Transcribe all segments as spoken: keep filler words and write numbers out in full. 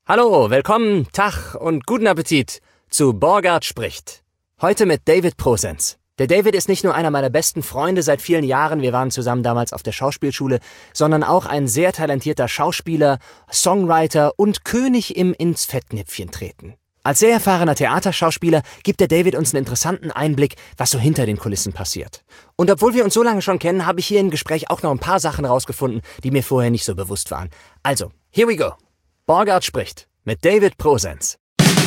Hallo, willkommen, Tag und guten Appetit zu Borgard spricht. Heute mit David Prosenz. Der David ist nicht nur einer meiner besten Freunde seit vielen Jahren, wir waren zusammen damals auf der Schauspielschule, sondern auch ein sehr talentierter Schauspieler, Songwriter und König im ins Fettnäpfchen treten. Als sehr erfahrener Theaterschauspieler gibt der David uns einen interessanten Einblick, was so hinter den Kulissen passiert. Und obwohl wir uns so lange schon kennen, habe ich hier im Gespräch auch noch ein paar Sachen rausgefunden, die mir vorher nicht so bewusst waren. Also, here we go. Borgard spricht mit David Prosenz.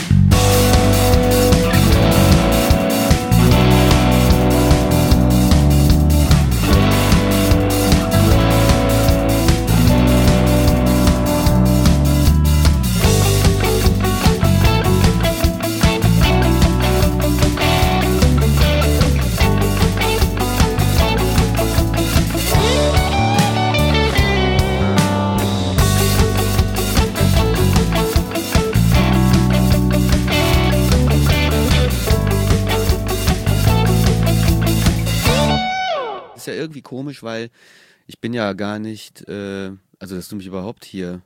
Ja irgendwie komisch, weil ich bin ja gar nicht, äh, also dass du mich überhaupt hier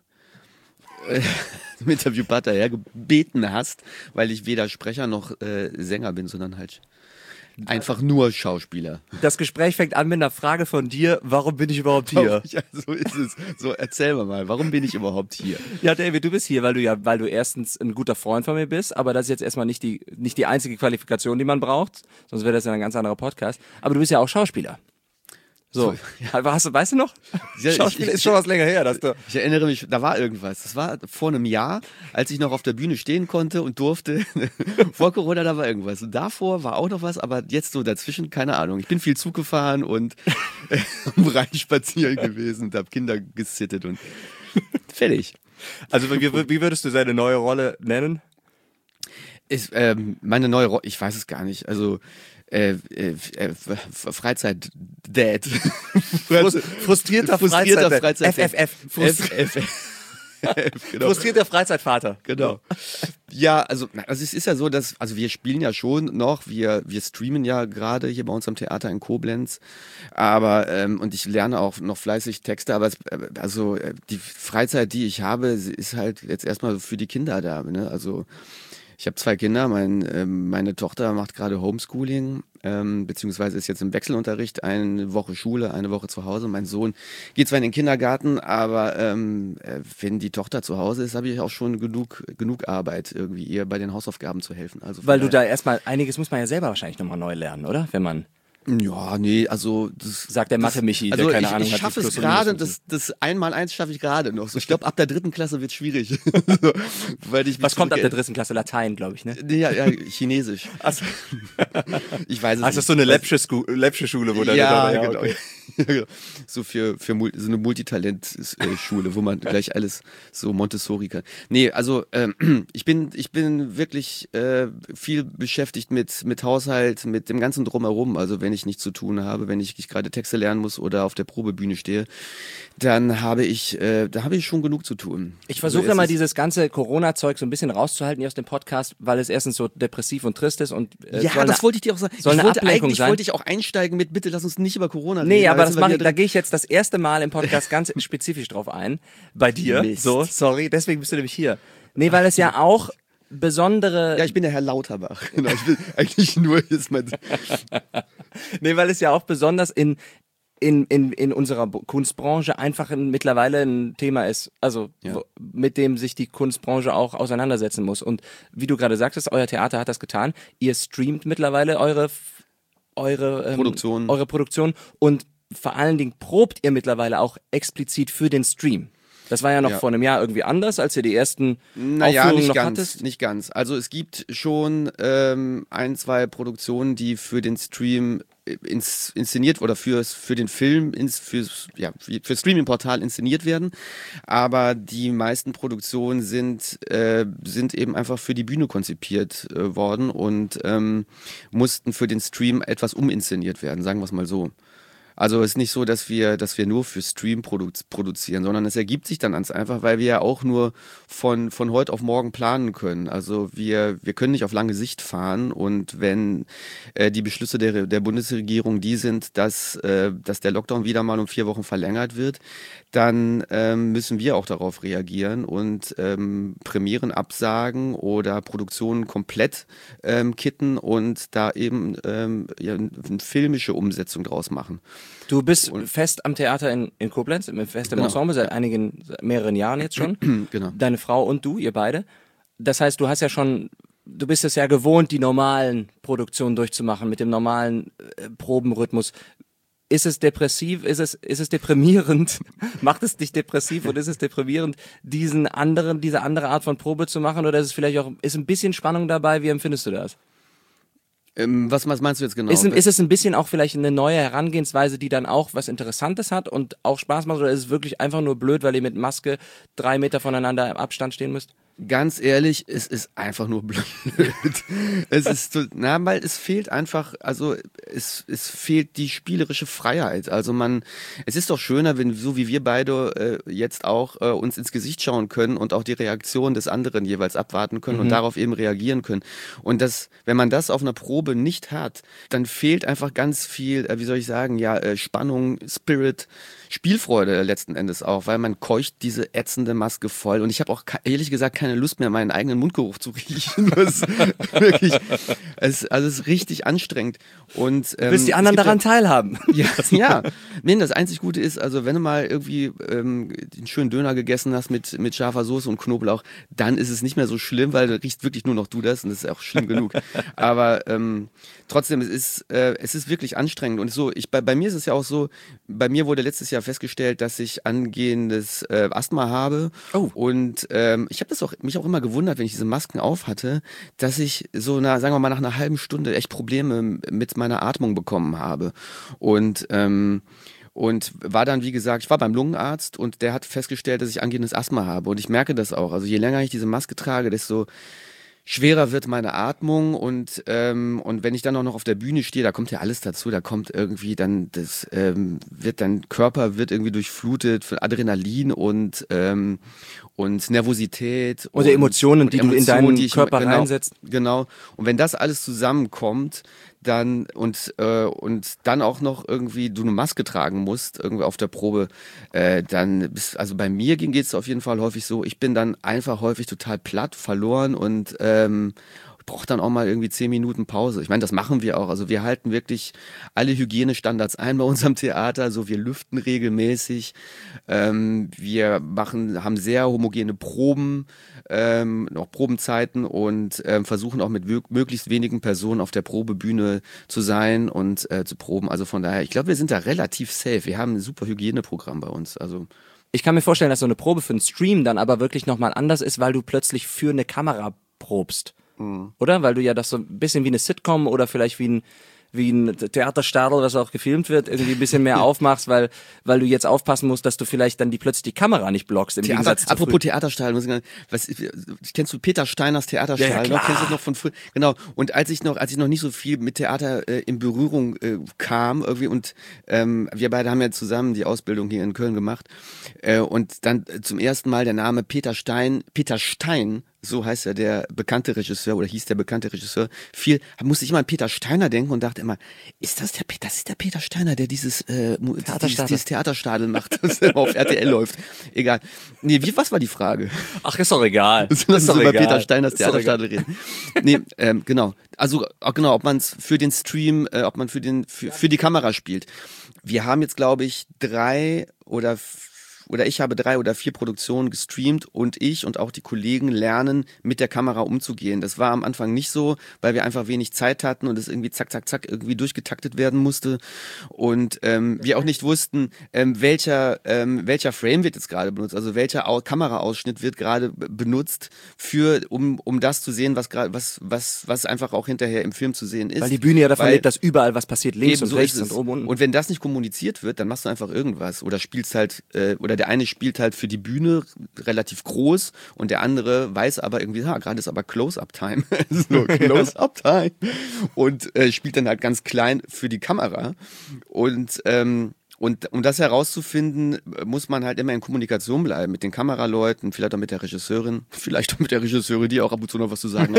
äh, im Interviewpartner hergebeten hast, weil ich weder Sprecher noch äh, Sänger bin, sondern halt einfach nur Schauspieler. Das Gespräch fängt an mit einer Frage von dir, warum bin ich überhaupt hier? Ja, so ist es. So, erzähl mir mal, warum bin ich überhaupt hier? Ja, David, du bist hier, weil du ja, weil du erstens ein guter Freund von mir bist, aber das ist jetzt erstmal nicht die, nicht die einzige Qualifikation, die man braucht, sonst wäre das ja ein ganz anderer Podcast. Aber du bist ja auch Schauspieler. So, ja. Hast du, weißt du noch? Ja, Schauspiel ich, ist schon was länger her, dass du. Ich erinnere mich, da war irgendwas. Das war vor einem Jahr, als ich noch auf der Bühne stehen konnte und durfte. Vor Corona, da war irgendwas. Und davor war auch noch was, aber jetzt so dazwischen, keine Ahnung. Ich bin viel Zug gefahren und am Rhein spazieren gewesen und habe Kinder gesittet und fertig. Also, wie, wie würdest du seine neue Rolle nennen? Ist, ähm, meine neue Rolle, ich weiß es gar nicht. Also, Äh, äh, äh, Freizeit-Dad. Frustrierter, Frustrierter Freizeit-Dad. Freizeit F F F. Frust- F F F. Genau. Frustrierter Freizeitvater. Genau. Ja, also, also es ist ja so, dass, also wir spielen ja schon noch, wir, wir streamen ja gerade hier bei uns am Theater in Koblenz, aber, ähm, und ich lerne auch noch fleißig Texte, aber es, also die Freizeit, die ich habe, ist halt jetzt erstmal für die Kinder da, ne, also ich habe zwei Kinder, mein, ähm, meine Tochter macht gerade Homeschooling, ähm, beziehungsweise ist jetzt im Wechselunterricht, eine Woche Schule, eine Woche zu Hause. Mein Sohn geht zwar in den Kindergarten, aber ähm, äh, wenn die Tochter zu Hause ist, habe ich auch schon genug, genug Arbeit, irgendwie ihr bei den Hausaufgaben zu helfen. Also weil du da erstmal, einiges muss man ja selber wahrscheinlich nochmal neu lernen, oder? Wenn man... Ja, nee, also das sagt der Mathe-Michi, also der keine ich, Ahnung ich hat. Ich schaffe es gerade, das, das Einmal-Eins schaffe ich gerade noch. So, ich glaube, ab der dritten Klasse wird schwierig. so, weil ich Was kommt ab der dritten Klasse? Latein, glaube ich, ne? Ja, ja, Chinesisch. Also, ich weiß es Ach, nicht. das ist so eine läppsche Läppsche Schule, wo da ja, ja, genau. Okay. So für, für so eine Multitalent-Schule, wo man gleich alles so Montessori kann. Nee, also ähm, ich bin ich bin wirklich äh, viel beschäftigt mit mit Haushalt, mit dem ganzen Drumherum. Also wenn ich nichts zu tun habe, wenn ich gerade Texte lernen muss oder auf der Probebühne stehe, dann habe ich äh, da habe ich schon genug zu tun. Ich versuche also, immer dieses ganze Corona-Zeug so ein bisschen rauszuhalten hier aus dem Podcast, weil es erstens so depressiv und trist ist und äh, ja, das wollte ich dir auch sagen. Soll ich eine wollte Ablenkung eigentlich sein. wollte ich auch einsteigen mit bitte lass uns nicht über Corona reden. Nee, aber das mache ich, da gehe ich jetzt das erste Mal im Podcast ganz spezifisch drauf ein. Bei dir. Mist. So, sorry, deswegen bist du nämlich hier. Nee, weil es ja auch besondere... Ja, ich bin der Herr Lauterbach. Genau, ich bin eigentlich nur jetzt mein... Nee, weil es ja auch besonders in, in, in, in unserer Kunstbranche einfach ein, mittlerweile ein Thema ist, also ja. wo, mit dem sich die Kunstbranche auch auseinandersetzen muss. Und wie du gerade sagtest, euer Theater hat das getan. Ihr streamt mittlerweile eure, eure, ähm, Produktion. eure Produktion und vor allen Dingen probt ihr mittlerweile auch explizit für den Stream. Das war ja noch ja. vor einem Jahr irgendwie anders, als ihr die ersten naja, Aufführungen nicht noch ganz, hattest. Nicht ganz. Also es gibt schon ähm, ein, zwei Produktionen, die für den Stream ins, inszeniert oder fürs, für den Film, ins, fürs, ja, für Streaming-Portal inszeniert werden. Aber die meisten Produktionen sind, äh, sind eben einfach für die Bühne konzipiert äh, worden und ähm, mussten für den Stream etwas uminszeniert werden, sagen wir es mal so. Also es ist nicht so, dass wir, dass wir nur für Stream produ produzieren, sondern es ergibt sich dann ganz einfach, weil wir ja auch nur von, von heute auf morgen planen können. Also wir, wir können nicht auf lange Sicht fahren, und wenn äh, die Beschlüsse der, der Bundesregierung die sind, dass, äh, dass der Lockdown wieder mal um vier Wochen verlängert wird, dann ähm, müssen wir auch darauf reagieren und ähm, Premieren absagen oder Produktionen komplett ähm, kitten und da eben ähm, ja, eine filmische Umsetzung draus machen. Du bist fest am Theater in, in Koblenz, fest im Genau. Ensemble, seit einigen, seit mehreren Jahren jetzt schon. Genau. Deine Frau und du, ihr beide. Das heißt, du hast ja schon, du bist es ja gewohnt, die normalen Produktionen durchzumachen, mit dem normalen äh, Probenrhythmus. Ist es depressiv, ist es, ist es deprimierend? Macht es dich depressiv und ist es deprimierend, diesen anderen, diese andere Art von Probe zu machen? Oder ist es vielleicht auch, ist ein bisschen Spannung dabei? Wie empfindest du das? Ähm, was, was meinst du jetzt genau? Ist, ist es ein bisschen auch vielleicht eine neue Herangehensweise, die dann auch was Interessantes hat und auch Spaß macht? Oder ist es wirklich einfach nur blöd, weil ihr mit Maske drei Meter voneinander im Abstand stehen müsst? Ganz ehrlich, es ist einfach nur blöd. Es ist so, na, weil es fehlt einfach, also es, es fehlt die spielerische Freiheit. Also man, es ist doch schöner, wenn so wie wir beide äh, jetzt auch äh, uns ins Gesicht schauen können und auch die Reaktion des anderen jeweils abwarten können, mhm, und darauf eben reagieren können. Und das, wenn man das auf einer Probe nicht hat, dann fehlt einfach ganz viel, äh, wie soll ich sagen, ja, äh, Spannung, Spirit, Spielfreude letzten Endes auch, weil man keucht diese ätzende Maske voll. Und ich habe auch ehrlich gesagt keine Lust mehr, meinen eigenen Mundgeruch zu riechen. Das ist wirklich, es, also es ist richtig anstrengend. Und, ähm, du willst die anderen daran ja, teilhaben. Ja, ja. Nee, das einzig Gute ist, also wenn du mal irgendwie ähm, den schönen Döner gegessen hast mit, mit scharfer Soße und Knoblauch, dann ist es nicht mehr so schlimm, weil da riecht wirklich nur noch du das, und das ist auch schlimm genug. Aber ähm, trotzdem, es ist, äh, es ist wirklich anstrengend. Und so, ich, bei, bei mir ist es ja auch so, bei mir wurde letztes Jahr festgestellt, dass ich angehendes äh, Asthma habe. Oh. Und ähm, ich habe das auch, mich auch immer gewundert, wenn ich diese Masken auf hatte, dass ich so, na, sagen wir mal, nach einer halben Stunde echt Probleme mit meiner Atmung bekommen habe. Und ähm, und war dann, wie gesagt, ich war beim Lungenarzt und der hat festgestellt, dass ich angehendes Asthma habe. Und ich merke das auch. Also je länger ich diese Maske trage, desto schwerer wird meine Atmung, und ähm, und wenn ich dann auch noch auf der Bühne stehe, da kommt ja alles dazu, da kommt irgendwie dann das ähm, wird dein Körper wird irgendwie durchflutet von Adrenalin und ähm, und Nervosität oder und, Emotionen, und die Emotionen, du in deinen die ich, Körper genau, reinsetzt. Genau. Und wenn das alles zusammenkommt, dann und äh, und dann auch noch irgendwie du eine Maske tragen musst irgendwie auf der Probe, äh, dann bist, also bei mir ging geht's auf jeden Fall häufig so, ich bin dann einfach häufig total platt, verloren und ähm, braucht dann auch mal irgendwie zehn Minuten Pause. Ich meine, das machen wir auch. Also wir halten wirklich alle Hygienestandards ein bei unserem Theater. Also wir lüften regelmäßig. Ähm, wir machen, haben sehr homogene Proben, ähm, auch Probenzeiten, und ähm, versuchen auch mit möglichst wenigen Personen auf der Probebühne zu sein und äh, zu proben. Also von daher, ich glaube, wir sind da relativ safe. Wir haben ein super Hygieneprogramm bei uns. Also ich kann mir vorstellen, dass so eine Probe für einen Stream dann aber wirklich nochmal anders ist, weil du plötzlich für eine Kamera probst. Oder? Weil du ja das so ein bisschen wie eine Sitcom oder vielleicht wie ein, wie ein Theaterstadel, das auch gefilmt wird, irgendwie ein bisschen mehr aufmachst, weil, weil du jetzt aufpassen musst, dass du vielleicht dann die plötzlich die Kamera nicht blockst. Im Theater, Gegensatz zu apropos Theaterstadel, muss ich sagen, was, kennst du Peter Steiners Theaterstadel? Ja, ja, noch? Kennst du das noch von früher? Genau. Und als ich noch, als ich noch nicht so viel mit Theater äh, in Berührung äh, kam, irgendwie, und ähm, wir beide haben ja zusammen die Ausbildung hier in Köln gemacht, äh, und dann äh, zum ersten Mal der Name Peter Stein, Peter Stein, so heißt ja der bekannte Regisseur, oder hieß der bekannte Regisseur, viel, musste ich immer an Peter Steiner denken und dachte immer, ist das der Peter, das ist der Peter Steiner, der dieses, äh, dieses, dieses Theaterstadel macht, das auf R T L läuft. Egal. Nee, wie, was war die Frage? Ach, ist doch egal. Lass uns über Peter Steiners Theaterstadel reden. Nee, ähm, genau. Also, auch genau, ob man es für den Stream, äh, ob man für den, für, für die Kamera spielt. Wir haben jetzt, glaube ich, drei oder Oder ich habe drei oder vier Produktionen gestreamt, und ich und auch die Kollegen lernen, mit der Kamera umzugehen. Das war am Anfang nicht so, weil wir einfach wenig Zeit hatten und es irgendwie zack, zack, zack irgendwie durchgetaktet werden musste. Und ähm, wir auch nicht wussten, ähm, welcher ähm, welcher Frame wird jetzt gerade benutzt, also welcher Au- Kameraausschnitt wird gerade b- benutzt, für um um das zu sehen, was gerade was was was einfach auch hinterher im Film zu sehen ist. Weil die Bühne ja davon weil lebt, dass überall was passiert, links und so rechts ist es. und oben und unten. Und wenn das nicht kommuniziert wird, dann machst du einfach irgendwas oder spielst halt äh, oder der eine spielt halt für die Bühne relativ groß und der andere weiß aber irgendwie, ja, gerade ist aber Close-Up-Time. so, Close-Up-Time. Und äh, spielt dann halt ganz klein für die Kamera. Und ähm, Und um das herauszufinden, muss man halt immer in Kommunikation bleiben mit den Kameraleuten, vielleicht auch mit der Regisseurin, vielleicht auch mit der Regisseurin, die auch ab und zu noch was zu sagen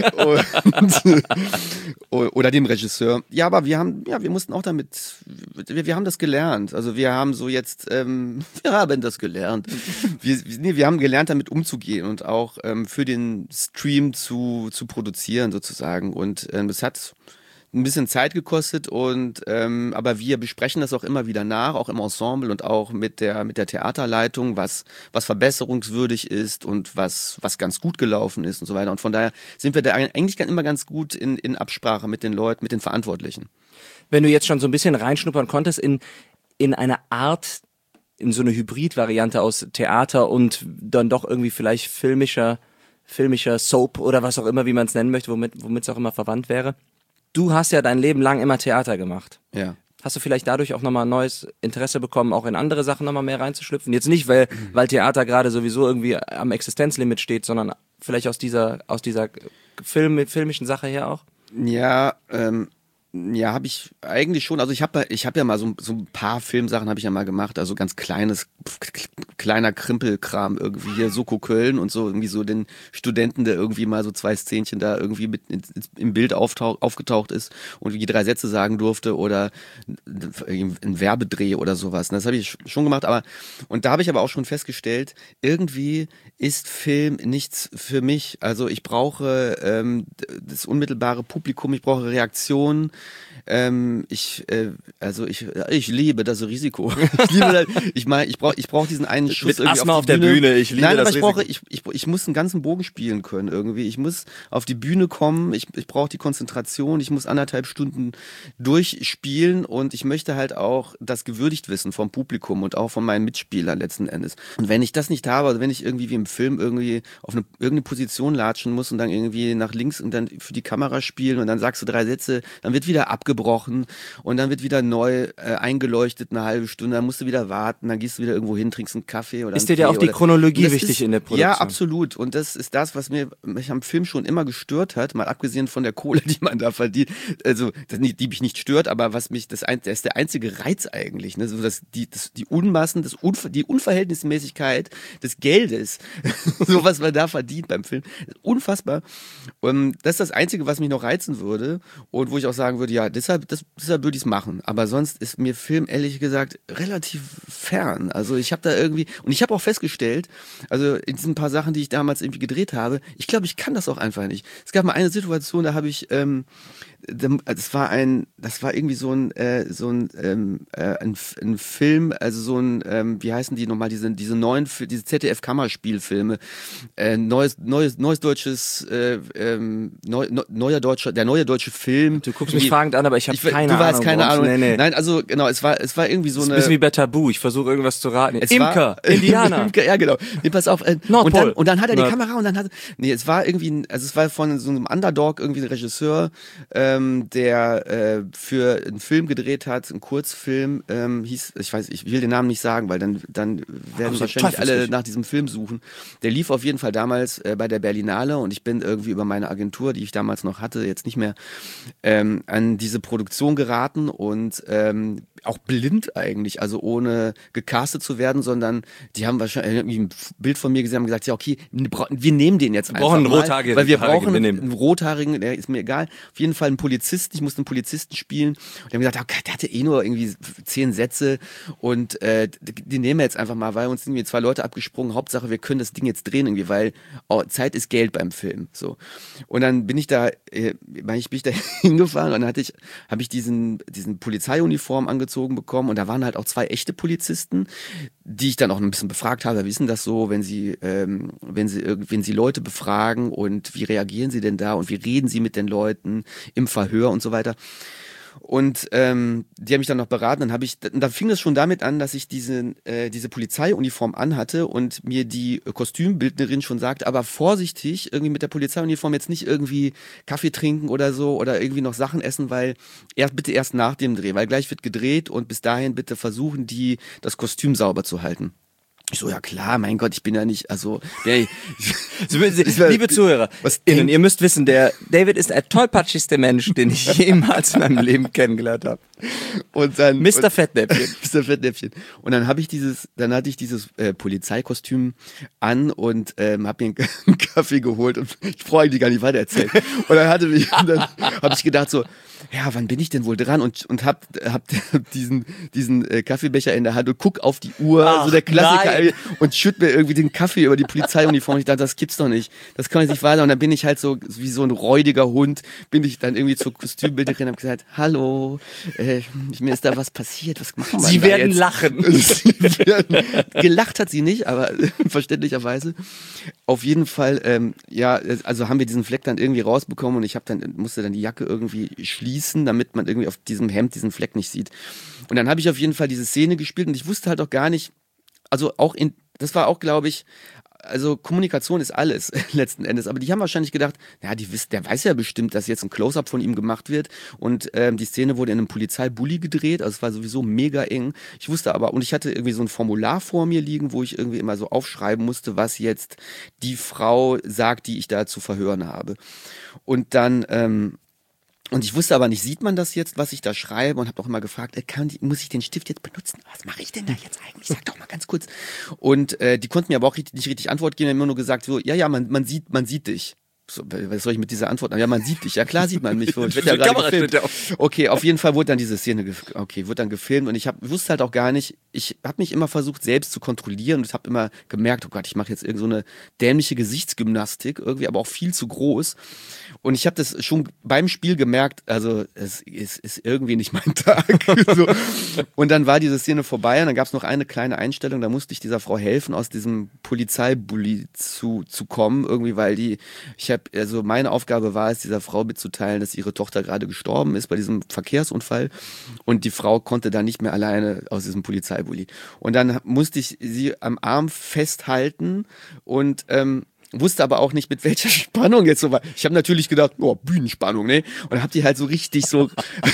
hat. und, oder dem Regisseur. Ja, aber wir haben, ja, wir mussten auch damit, wir, wir haben das gelernt. Also wir haben so jetzt, ähm, wir haben das gelernt. Wir, nee, wir haben gelernt, damit umzugehen und auch ähm, für den Stream zu, zu produzieren sozusagen. Und ähm, es hat ein bisschen Zeit gekostet und ähm, aber wir besprechen das auch immer wieder nach, auch im Ensemble und auch mit der mit der Theaterleitung, was was verbesserungswürdig ist und was was ganz gut gelaufen ist und so weiter. Und von daher sind wir da eigentlich immer ganz gut in in Absprache mit den Leuten, mit den Verantwortlichen. Wenn du jetzt schon so ein bisschen reinschnuppern konntest in in eine Art, in so eine Hybrid-Variante aus Theater und dann doch irgendwie vielleicht filmischer filmischer Soap oder was auch immer, wie man es nennen möchte, womit womit es auch immer verwandt wäre. Du hast ja dein Leben lang immer Theater gemacht. Ja. Hast du vielleicht dadurch auch nochmal ein neues Interesse bekommen, auch in andere Sachen nochmal mehr reinzuschlüpfen? Jetzt nicht, weil, weil Theater gerade sowieso irgendwie am Existenzlimit steht, sondern vielleicht aus dieser, aus dieser Film, filmischen Sache her auch? Ja, ähm, ja, habe ich eigentlich schon. Also ich habe ich hab ja mal so, so ein paar Filmsachen habe ich ja mal gemacht. Also ganz kleines, kleiner Krimpelkram irgendwie hier, Soko Köln und so irgendwie so den Studenten, der irgendwie mal so zwei Szenchen da irgendwie mit in, im Bild auftauch, aufgetaucht ist und wie drei Sätze sagen durfte oder ein Werbedreh oder sowas. Das habe ich schon gemacht. Aber und da habe ich aber auch schon festgestellt, irgendwie ist Film nichts für mich. Also ich brauche ähm, das unmittelbare Publikum, ich brauche Reaktionen. Ähm, ich, äh, also ich, ich liebe das Risiko. ich liebe das, ich meine, ich brauche, ich brauche diesen einen Schuss mit irgendwie Asthma auf, auf der Bühne. Bühne. Ich liebe Nein, das aber ich Risiko. brauche, ich, ich, ich muss einen ganzen Bogen spielen können irgendwie. Ich muss auf die Bühne kommen. Ich, ich brauche die Konzentration. Ich muss anderthalb Stunden durchspielen und ich möchte halt auch das gewürdigt wissen vom Publikum und auch von meinen Mitspielern letzten Endes. Und wenn ich das nicht habe, also wenn ich irgendwie wie im Film irgendwie auf eine irgendeine Position latschen muss und dann irgendwie nach links und dann für die Kamera spielen und dann sagst du drei Sätze, dann wird wieder abgebrochen und dann wird wieder neu äh, eingeleuchtet eine halbe Stunde, dann musst du wieder warten, dann gehst du wieder irgendwo hin, trinkst einen Kaffee oder ist dir ja auch die Chronologie wichtig ist, in der Produktion? Ja, absolut. Und das ist das, was mir mich am Film schon immer gestört hat, mal abgesehen von der Kohle, die man da verdient. Also, das nicht, die mich nicht stört, aber was mich, das, ein, das ist der einzige Reiz eigentlich, ne? So, dass die, das, die Unmassen, das Unver, die Unverhältnismäßigkeit des Geldes, so was man da verdient beim Film, unfassbar. Und das ist das Einzige, was mich noch reizen würde und wo ich auch sagen würde, ja, deshalb, das, deshalb würde ich es machen. Aber sonst ist mir Film ehrlich gesagt relativ fern. Also ich habe da irgendwie, und ich habe auch festgestellt, also in diesen paar Sachen, die ich damals irgendwie gedreht habe, ich glaube, ich kann das auch einfach nicht. Es gab mal eine Situation, da habe ich, ähm, das war ein, das war irgendwie so ein, äh, so ein, ähm, äh, ein, ein Film, also so ein, ähm, wie heißen die nochmal, diese, diese neuen, diese Z D F-Kammerspielfilme, äh, neues, neues, neues deutsches, äh, ähm, neu, neuer deutscher, der neue deutsche Film. Du guckst mich fragend an, aber ich habe keine Ahnung. Du weißt keine Ahnung. Nee, nee. Nein, also genau, es war, es war irgendwie so das ist eine. Ein bisschen wie bei Tabu. Ich versuche irgendwas zu raten. Es Imker, war, Indianer. Imker, ja genau. Nee, pass auf. Äh, Nordpol. Und dann, und dann hat er die Nord. Kamera und dann hat, nee, es war irgendwie, also es war von so einem Underdog irgendwie ein Regisseur, ähm, der äh, für einen Film gedreht hat, einen Kurzfilm, ähm, hieß, ich weiß, ich will den Namen nicht sagen, weil dann, dann werden so, wahrscheinlich alle teufelswichtig. nach diesem Film suchen. Der lief auf jeden Fall damals äh, bei der Berlinale und ich bin irgendwie über meine Agentur, die ich damals noch hatte, jetzt nicht mehr, ähm, an diese Produktion geraten und ähm, auch blind eigentlich, also ohne gecastet zu werden, sondern die haben wahrscheinlich irgendwie ein Bild von mir gesehen und gesagt, ja okay, wir nehmen den jetzt Wir einfach brauchen einen mal, Rothaarigen, weil wir brauchen wir einen, nehmen. einen Rothaarigen, der ist mir egal, auf jeden Fall einen Polizisten, ich musste einen Polizisten spielen und die haben gesagt, okay, der hatte eh nur irgendwie zehn Sätze und äh, die nehmen wir jetzt einfach mal, weil uns sind irgendwie zwei Leute abgesprungen, Hauptsache wir können das Ding jetzt drehen irgendwie, weil oh, Zeit ist Geld beim Film, so. Und dann bin ich da, äh, ich bin ich da hingefahren und dann hatte ich, habe ich diesen, diesen Polizeiuniform angezogen bekommen und da waren halt auch zwei echte Polizisten, die ich dann auch ein bisschen befragt habe, wissen das so, wenn sie, ähm, wenn sie, wenn sie Leute befragen und wie reagieren sie denn da und wie reden sie mit den Leuten im Verhör und so weiter. Und ähm, die haben mich dann noch beraten, dann habe ich, da fing es schon damit an, dass ich diese, äh, diese Polizeiuniform anhatte und mir die Kostümbildnerin schon sagt, aber vorsichtig, irgendwie mit der Polizeiuniform jetzt nicht irgendwie Kaffee trinken oder so oder irgendwie noch Sachen essen, weil erst bitte erst nach dem Dreh, weil gleich wird gedreht und bis dahin bitte versuchen die, das Kostüm sauber zu halten. Ich so, ja klar, mein Gott, ich bin ja nicht, also, der, Liebe Zuhörer, was innen, ihr müsst wissen, der David ist der tollpatschigste Mensch, den ich jemals in meinem Leben kennengelernt habe. Und dann Mister Fettnäpfchen. Mister Fettnäpfchen. Und dann habe ich dieses, dann hatte ich dieses äh, Polizeikostüm an und ähm, habe mir einen Kaffee geholt und ich brauche eigentlich gar nicht weiter erzählen. Und dann hatte mich, dann habe ich gedacht so, ja, wann bin ich denn wohl dran? Und und hab hab diesen diesen äh, Kaffeebecher in der Hand und guck auf die Uhr, Ach, so der Klassiker nein. und schütt mir irgendwie den Kaffee über die Polizeiuniform. Ich dachte, das gibt's doch nicht. Das kann jetzt nicht wahr sein. Und dann bin ich halt so wie so ein räudiger Hund, bin ich dann irgendwie zur Kostümbilderin und hab gesagt, hallo, äh, mir ist da was passiert. Was machen wir Sie da werden jetzt? lachen. Sie werden, gelacht hat sie nicht, aber verständlicherweise. Auf jeden Fall, ähm, ja, also haben wir diesen Fleck dann irgendwie rausbekommen und ich habe dann musste dann die Jacke irgendwie schließen, damit man irgendwie auf diesem Hemd diesen Fleck nicht sieht. Und dann habe ich auf jeden Fall diese Szene gespielt und ich wusste halt auch gar nicht, also auch in, das war auch, glaube ich, also Kommunikation ist alles letzten Endes, aber die haben wahrscheinlich gedacht, ja, die wissen, der weiß ja bestimmt, dass jetzt ein Close-Up von ihm gemacht wird und ähm, die Szene wurde in einem Polizeibully gedreht, also es war sowieso mega eng. Ich wusste aber, und ich hatte irgendwie so ein Formular vor mir liegen, wo ich irgendwie immer so aufschreiben musste, was jetzt die Frau sagt, die ich da zu verhören habe. Und dann, ähm, und ich wusste aber nicht, sieht man das jetzt, was ich da schreibe und habe auch immer gefragt, äh, kann die, muss ich den Stift jetzt benutzen? Was mache ich denn da jetzt eigentlich? Sag doch mal ganz kurz. Und äh, die konnten mir aber auch richtig, nicht richtig Antwort geben, die haben immer nur gesagt, so, ja, ja, man, man sieht, man sieht dich. So, was soll ich mit dieser Antwort? Ja, man sieht dich. Ja, klar sieht man mich. Ich werd ja gerade gefilmt. Okay, auf jeden Fall wurde dann diese Szene, gef- okay, wurde dann gefilmt und ich hab, wusste halt auch gar nicht, ich habe mich immer versucht, selbst zu kontrollieren und ich habe immer gemerkt, oh Gott, ich mache jetzt irgend so eine dämliche Gesichtsgymnastik, irgendwie aber auch viel zu groß. Und ich habe das schon beim Spiel gemerkt, also es ist, ist irgendwie nicht mein Tag. So. Und dann war diese Szene vorbei und dann gab es noch eine kleine Einstellung, da musste ich dieser Frau helfen, aus diesem Polizeibully zu, zu kommen, irgendwie, weil die, ich habe, also meine Aufgabe war es, dieser Frau mitzuteilen, dass ihre Tochter gerade gestorben ist bei diesem Verkehrsunfall und die Frau konnte dann nicht mehr alleine aus diesem Polizeibully. Und dann musste ich sie am Arm festhalten und ähm, wusste aber auch nicht, mit welcher Spannung jetzt so war. Ich habe natürlich gedacht, oh, Bühnenspannung, ne? Und hab die halt so richtig so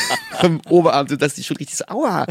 am Oberarm, so dass die schon richtig so, aua.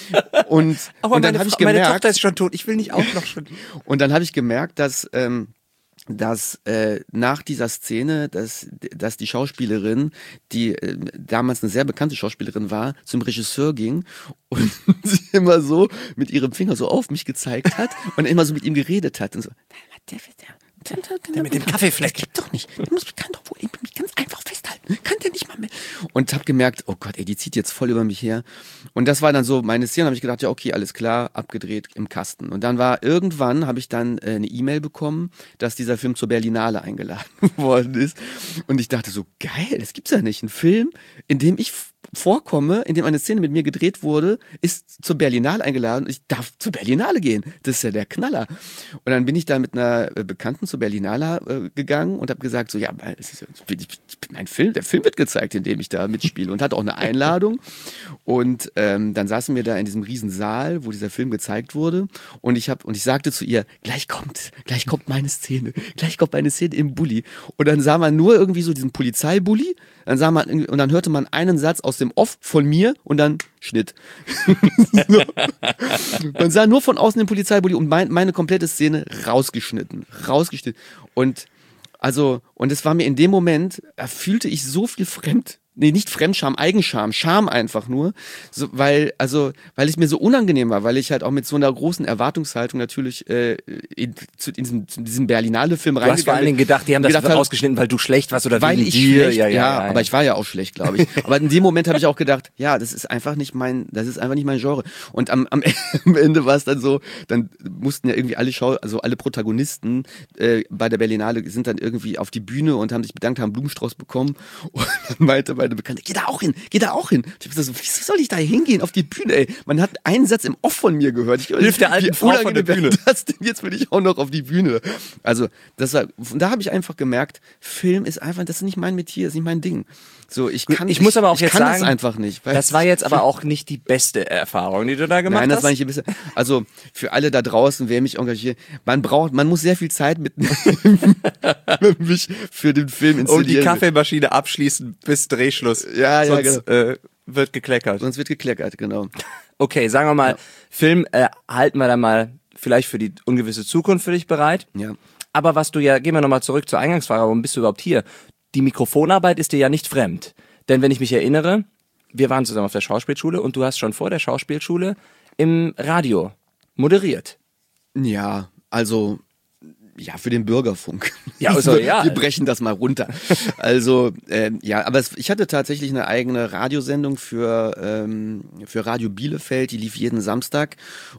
Und, Aber und dann meine, habe ich Fra- gemerkt, meine Tochter ist schon tot, ich will nicht auch noch schon. und dann habe ich gemerkt, dass ähm, dass äh, nach dieser Szene, dass, dass die Schauspielerin, die äh, damals eine sehr bekannte Schauspielerin war, zum Regisseur ging und sie immer so mit ihrem Finger so auf mich gezeigt hat und immer so mit ihm geredet hat und so, der, der, der, Der mit dem Kaffeefleck. Das gibt doch nicht. Der muss, kann doch wohl mich ganz einfach festhalten. Kann der nicht mal mehr. Und hab gemerkt, oh Gott, ey, die zieht jetzt voll über mich her. Und das war dann so meine Szene, habe ich gedacht, ja okay, alles klar, abgedreht im Kasten. Und dann war irgendwann, habe ich dann äh, eine E-Mail bekommen, dass dieser Film zur Berlinale eingeladen worden ist. Und ich dachte so, geil, das gibt's ja nicht. Ein Film, in dem ich vorkomme, in dem eine Szene mit mir gedreht wurde, ist zur Berlinale eingeladen. Ich darf zur Berlinale gehen. Das ist ja der Knaller. Und dann bin ich da mit einer Bekannten zur Berlinale äh, gegangen und habe gesagt, so ja, es ist, ich bin ein Film, der Film wird gezeigt, in dem ich da mitspiele und hatte auch eine Einladung. Und ähm, dann saßen wir da in diesem riesen Saal, wo dieser Film gezeigt wurde. Und ich habe und ich sagte zu ihr, gleich kommt, gleich kommt meine Szene, gleich kommt meine Szene im Bulli. Und dann sah man nur irgendwie so diesen Polizeibully. Dann sah man irgendwie, und dann hörte man einen Satz aus dem Off von mir und dann Schnitt. So. Man sah nur von außen den Polizeibully und mein, meine komplette Szene rausgeschnitten, rausgeschnitten. Und also, und es war mir in dem Moment, da fühlte ich so viel Fremd, nee, nicht Fremdscham, Eigenscham, Scham einfach nur, so, weil, also, weil es mir so unangenehm war, weil ich halt auch mit so einer großen Erwartungshaltung natürlich äh, in, zu, in diesem, zu diesem Berlinale-Film Du hast vor allen Dingen gedacht, die haben das gedacht, rausgeschnitten, weil du schlecht warst oder weil wegen ich dir. schlecht, ja, ja, ja, ja, ja, aber ich war ja auch schlecht, glaube ich. Aber in dem Moment habe ich auch gedacht, ja, das ist einfach nicht mein, das ist einfach nicht mein Genre. Und am, am, am Ende war es dann so, dann mussten ja irgendwie alle Schau, also alle Protagonisten äh, bei der Berlinale sind dann irgendwie auf die Bühne und haben sich bedankt, haben Blumenstrauß bekommen. Und dann meinte meine Bekannte, geh da auch hin, geh da auch hin. Ich hab gesagt, so, wieso soll ich da hingehen auf die Bühne, ey? Man hat einen Satz im Off von mir gehört. Ich, Hilf der alten Frau von der Bühne. Das denn jetzt will ich auch noch auf die Bühne. Also, das war, da habe ich einfach gemerkt, Film ist einfach, das ist nicht mein Metier, das ist nicht mein Ding. So, ich kann, ich muss aber auch ich jetzt kann sagen, das einfach nicht. Weil Das war jetzt aber auch nicht die beste Erfahrung, die du da gemacht Nein, das hast. war nicht ein bisschen. Also für alle da draußen, wer mich engagiert, man braucht, man muss sehr viel Zeit mit mich für den Film installieren. Und die Kaffeemaschine abschließen bis Drehschluss. Ja, ja, Sonst äh, wird gekleckert. Sonst wird gekleckert, genau. Okay, sagen wir mal, Film äh, halten wir da mal vielleicht für die ungewisse Zukunft für dich bereit. Ja. Aber was du ja, gehen wir nochmal zurück zur Eingangsfrage, warum bist du überhaupt hier? Die Mikrofonarbeit ist dir ja nicht fremd. Denn wenn ich mich erinnere, wir waren zusammen auf der Schauspielschule und du hast schon vor der Schauspielschule im Radio moderiert. Ja, also ja, für den Bürgerfunk. Ja, also, ja. Wir brechen das mal runter. Also ähm, ja, aber es, ich hatte tatsächlich eine eigene Radiosendung für ähm, für Radio Bielefeld, die lief jeden Samstag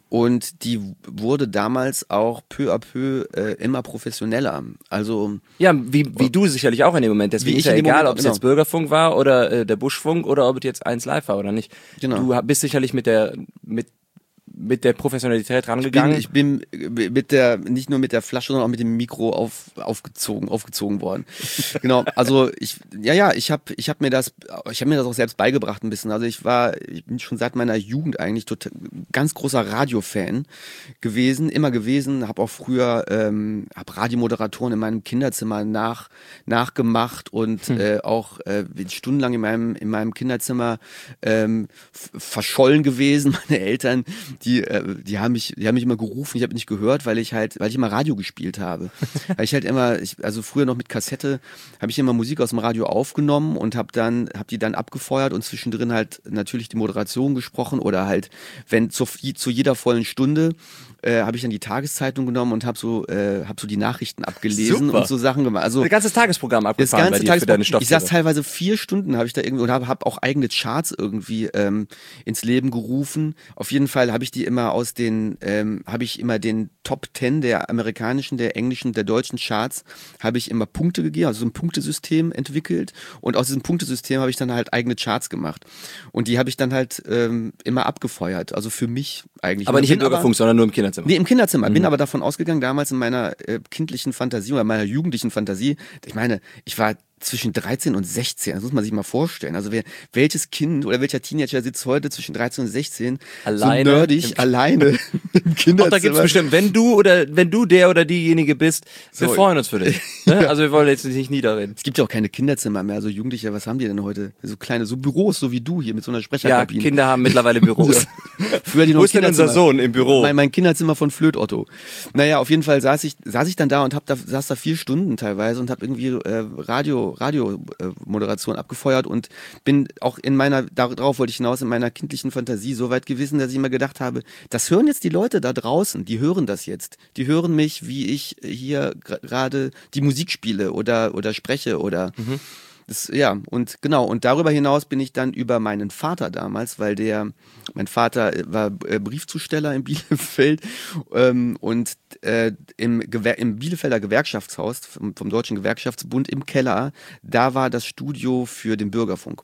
und die wurde damals auch peu à peu äh, immer professioneller. Also ja, wie wie du sicherlich auch in dem Moment. Deswegen ist ja egal, Moment, ob es genau. jetzt Bürgerfunk war oder äh, der Buschfunk oder ob es jetzt eins live war oder nicht. Genau. Du bist sicherlich mit der mit mit der Professionalität rangegangen? Ich bin, ich bin mit der, nicht nur mit der Flasche, sondern auch mit dem Mikro auf, aufgezogen, aufgezogen worden. Genau, also ich, ja, ja, ich habe ich hab mir das, ich habe mir das auch selbst beigebracht ein bisschen. Also ich war, ich bin schon seit meiner Jugend eigentlich total, ganz großer Radiofan gewesen, immer gewesen, habe auch früher, ähm, habe Radiomoderatoren in meinem Kinderzimmer nach, nachgemacht und hm. äh, auch äh, stundenlang in meinem, in meinem Kinderzimmer ähm, verschollen gewesen. Meine Eltern, die, äh, die haben mich, die haben mich immer gerufen, ich habe nicht gehört, weil ich halt, weil ich immer Radio gespielt habe. Weil ich halt immer, ich, also früher noch mit Kassette, habe ich immer Musik aus dem Radio aufgenommen und habe dann, habe die dann abgefeuert und zwischendrin halt natürlich die Moderation gesprochen oder halt, wenn zu, zu jeder vollen Stunde äh, habe ich dann die Tageszeitung genommen und habe so, äh, habe so die Nachrichten abgelesen Super. und so Sachen gemacht. Also das ganze Tagesprogramm abgefahren das ganze bei dir für deine Stofftiere. Ich saß teilweise vier Stunden, habe ich da irgendwie und habe hab auch eigene Charts irgendwie ähm, ins Leben gerufen. Auf jeden Fall habe ich die immer aus den, ähm, habe ich immer den Top Ten der amerikanischen, der englischen, der deutschen Charts, habe ich immer Punkte gegeben, also so ein Punktesystem entwickelt und aus diesem Punktesystem habe ich dann halt eigene Charts gemacht und die habe ich dann halt ähm, immer abgefeuert, also für mich eigentlich. Aber nicht im Bürgerfunk, sondern nur im Kinderzimmer. Nee, im Kinderzimmer. Mhm. Bin aber davon ausgegangen, damals in meiner äh, kindlichen Fantasie oder meiner jugendlichen Fantasie, ich meine, ich war zwischen dreizehn und sechzehn, das muss man sich mal vorstellen. Also wer, welches Kind oder welcher Teenager sitzt heute zwischen dreizehn und sechzehn alleine, so nerdig, alleine im Kinderzimmer? Auch da gibt's bestimmt, wenn du oder wenn du der oder diejenige bist, wir so, freuen uns für dich. Ne? Also wir wollen jetzt nicht niederreden. Es gibt ja auch keine Kinderzimmer mehr, so Jugendliche, was haben die denn heute? So kleine, so Büros, so wie du hier mit so einer Sprecherkabine. Ja, Kinder haben mittlerweile Büros. Früher die noch Wo ist denn unser Sohn im Büro? Mein, mein Kinderzimmer von Flöt Otto. Naja, auf jeden Fall saß ich, saß ich dann da und hab da, saß da vier Stunden teilweise und hab irgendwie äh, Radio, Radio äh, Moderation abgefeuert und bin auch in meiner, darauf wollte ich hinaus, in meiner kindlichen Fantasie so weit gewesen, dass ich immer gedacht habe, das hören jetzt die Leute da draußen, die hören das jetzt. Die hören mich, wie ich hier gerade die Musik spiele oder, oder spreche oder mhm. das, ja, und genau, und darüber hinaus bin ich dann über meinen Vater damals, weil der, mein Vater war Briefzusteller in Bielefeld ähm, und äh, im, Gewer- im Bielefelder Gewerkschaftshaus vom, vom Deutschen Gewerkschaftsbund im Keller, da war das Studio für den Bürgerfunk.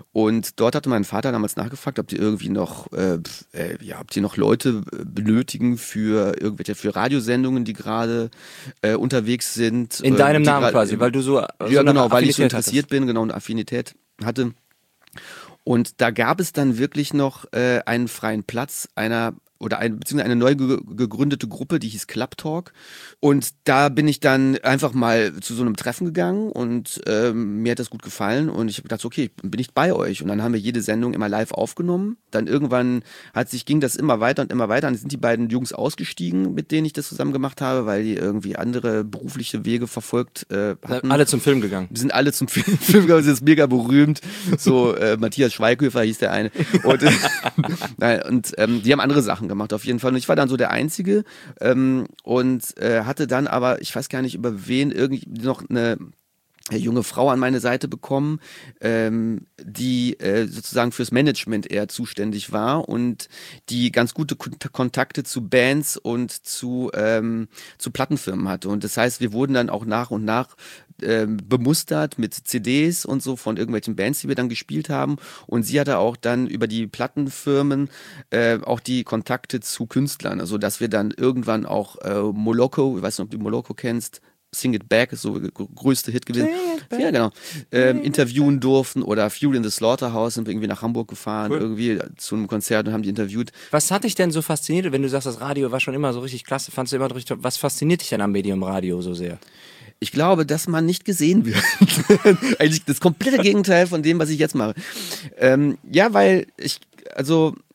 Und dort hatte mein Vater damals nachgefragt, ob die irgendwie noch, äh, äh, ja, ob die noch Leute benötigen für irgendwelche, für Radiosendungen, die gerade äh, unterwegs sind. In äh, deinem Namen grad, quasi, weil du so, ja, so genau, weil ich so interessiert hattest. bin, genau, eine Affinität hatte. Und da gab es dann wirklich noch äh, einen freien Platz einer oder ein, beziehungsweise eine neu ge- gegründete Gruppe, die hieß Club Talk. Und da bin ich dann einfach mal zu so einem Treffen gegangen und ähm, mir hat das gut gefallen und ich habe gedacht, okay, bin ich bei euch. Und dann haben wir jede Sendung immer live aufgenommen. Dann irgendwann hat sich, ging das immer weiter und immer weiter. Dann sind die beiden Jungs ausgestiegen, mit denen ich das zusammen gemacht habe, weil die irgendwie andere berufliche Wege verfolgt äh, hatten. Alle zum Film gegangen. Wir sind alle zum Film, Film gegangen, das ist mega berühmt. So äh, Matthias Schweighöfer hieß der eine. Und, äh, nein, und ähm, die haben andere Sachen gemacht auf jeden Fall. Und ich war dann so der Einzige ähm, und äh, hatte dann aber, ich weiß gar nicht über wen, irgendwie noch eine junge Frau an meine Seite bekommen, ähm, die äh, sozusagen fürs Management eher zuständig war und die ganz gute Kont- Kontakte zu Bands und zu, ähm, zu Plattenfirmen hatte. Und das heißt, wir wurden dann auch nach und nach ähm, bemustert mit C Ds und so von irgendwelchen Bands, die wir dann gespielt haben. Und sie hatte auch dann über die Plattenfirmen äh, auch die Kontakte zu Künstlern. Also dass wir dann irgendwann auch äh, Moloko, ich weiß nicht, ob du Moloko kennst, Sing It Back ist so der größte Hit gewesen. Ja, genau. Ähm, interviewen durften oder Fuel in the Slaughterhouse sind wir irgendwie nach Hamburg gefahren, cool. irgendwie zu einem Konzert und haben die interviewt. Was hat dich denn so fasziniert, wenn du sagst, das Radio war schon immer so richtig klasse, fandst du immer richtig, was fasziniert dich denn am Medium Radio so sehr? Ich glaube, dass man nicht gesehen wird. Eigentlich das komplette Gegenteil von dem, was ich jetzt mache. Ähm, ja, weil ich, also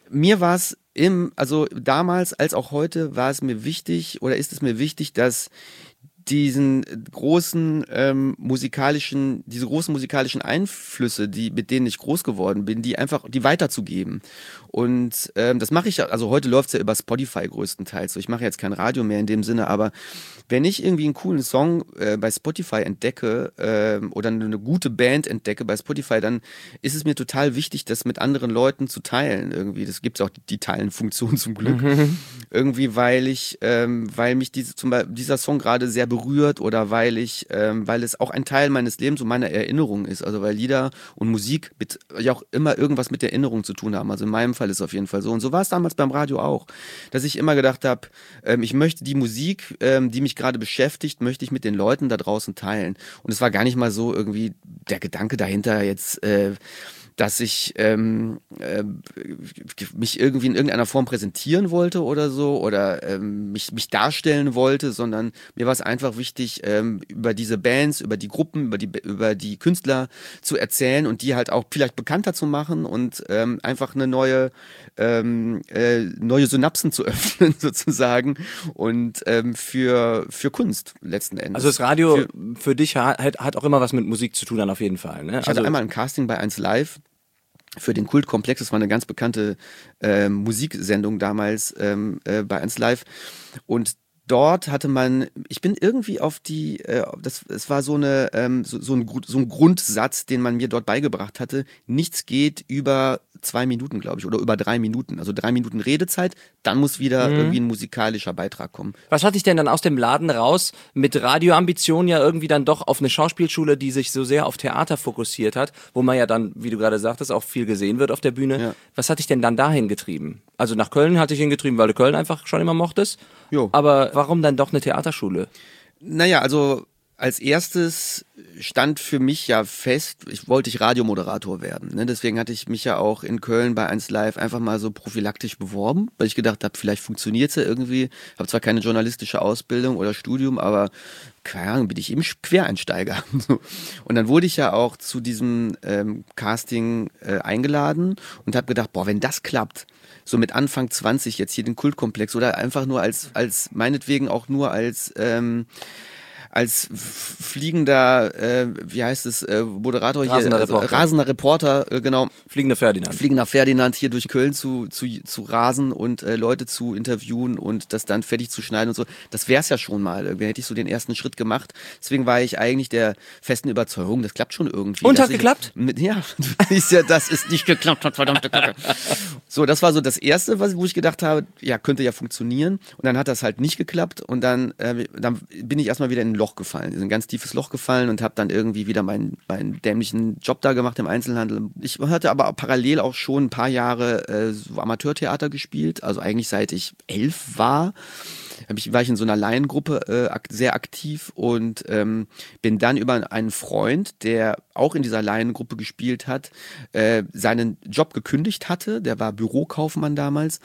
mir war es im, also damals als auch heute war es mir wichtig oder ist es mir wichtig, dass diesen großen ähm, musikalischen, diese großen musikalischen Einflüsse, die mit denen ich groß geworden bin, die einfach, die weiterzugeben. Und ähm, das mache ich ja, also heute läuft es ja über Spotify größtenteils. So, ich mache jetzt kein Radio mehr in dem Sinne, aber wenn ich irgendwie einen coolen Song äh, bei Spotify entdecke äh, oder eine gute Band entdecke bei Spotify, dann ist es mir total wichtig, das mit anderen Leuten zu teilen. Irgendwie, das gibt es auch die, die Teilen-Funktion zum Glück. Mhm. Irgendwie, weil ich, ähm, weil mich diese, zum Beispiel, dieser Song gerade sehr berührt oder weil ich, ähm, weil es auch ein Teil meines Lebens und meiner Erinnerung ist. Also weil Lieder und Musik mit, ja auch immer irgendwas mit der Erinnerung zu tun haben. Also in meinem Fall ist es auf jeden Fall so. Und so war es damals beim Radio auch, dass ich immer gedacht habe, ähm, ich möchte die Musik, ähm, die mich gerade beschäftigt, möchte ich mit den Leuten da draußen teilen. Und es war gar nicht mal so irgendwie der Gedanke dahinter jetzt, äh, dass ich ähm, äh, mich irgendwie in irgendeiner Form präsentieren wollte oder so oder ähm, mich, mich darstellen wollte, sondern mir war es einfach wichtig, ähm, über diese Bands, über die Gruppen, über die, über die Künstler zu erzählen und die halt auch vielleicht bekannter zu machen und ähm, einfach eine neue, ähm, äh, neue Synapsen zu öffnen sozusagen und ähm, für, für Kunst letzten Endes. Also das Radio für, für dich hat, hat auch immer was mit Musik zu tun dann auf jeden Fall. Ne? Ich also hatte einmal ein Casting bei eins Live für den Kultkomplex, das war eine ganz bekannte äh, Musiksendung damals ähm, äh, bei eins Live und dort hatte man, ich bin irgendwie auf die, äh, das, es war so eine, ähm, so, so, ein, so ein Grundsatz, den man mir dort beigebracht hatte, nichts geht über zwei Minuten, glaube ich, oder über drei Minuten, also drei Minuten Redezeit, dann muss wieder mhm. irgendwie ein musikalischer Beitrag kommen. Was hat dich denn dann aus dem Laden raus mit Radioambitionen ja irgendwie dann doch auf eine Schauspielschule, die sich so sehr auf Theater fokussiert hat, wo man ja dann, wie du gerade sagtest, auch viel gesehen wird auf der Bühne. Ja. Was hat dich denn dann dahin getrieben? Also nach Köln hat dich hingetrieben, weil du Köln einfach schon immer mochtest. Jo. Aber warum dann doch eine Theaterschule? Naja, also als erstes stand für mich ja fest, ich wollte ich Radiomoderator werden. Ne? Deswegen hatte ich mich ja auch in Köln bei eins Live einfach mal so prophylaktisch beworben, weil ich gedacht habe, vielleicht funktioniert's ja irgendwie. Habe zwar keine journalistische Ausbildung oder Studium, aber keine Ahnung, bin ich eben Quereinsteiger. Und dann wurde ich ja auch zu diesem ähm, Casting äh, eingeladen und habe gedacht, boah, wenn das klappt, so mit Anfang zwanzig jetzt hier den Kultkomplex oder einfach nur als, als meinetwegen auch nur als ähm, als fliegender, äh, wie heißt es, äh, Moderator hier, rasender also, Reporter, rasender Reporter äh, genau. Fliegender Ferdinand. Fliegender Ferdinand hier durch Köln zu, zu, zu rasen und äh, Leute zu interviewen und das dann fertig zu schneiden und so. Das wär's ja schon mal. Irgendwie hätte ich so den ersten Schritt gemacht. Deswegen war ich eigentlich der festen Überzeugung, das klappt schon irgendwie. Und hat geklappt? Mit, ja, ist ja, das ist nicht geklappt hat, verdammte Kacke. So, das war so das Erste, was, wo ich gedacht habe, ja, könnte ja funktionieren. Und dann hat das halt nicht geklappt und dann, äh, dann bin ich erstmal wieder in ein Loch gefallen, in ein ganz tiefes Loch gefallen und habe dann irgendwie wieder meinen, meinen dämlichen Job da gemacht im Einzelhandel. Ich hatte aber parallel auch schon ein paar Jahre äh, so Amateurtheater gespielt, also eigentlich seit ich elf war. Hab ich, war ich in so einer Laiengruppe äh, ak- sehr aktiv und ähm, bin dann über einen Freund, der auch in dieser Laiengruppe gespielt hat, äh, seinen Job gekündigt hatte. Der war Bürokaufmann damals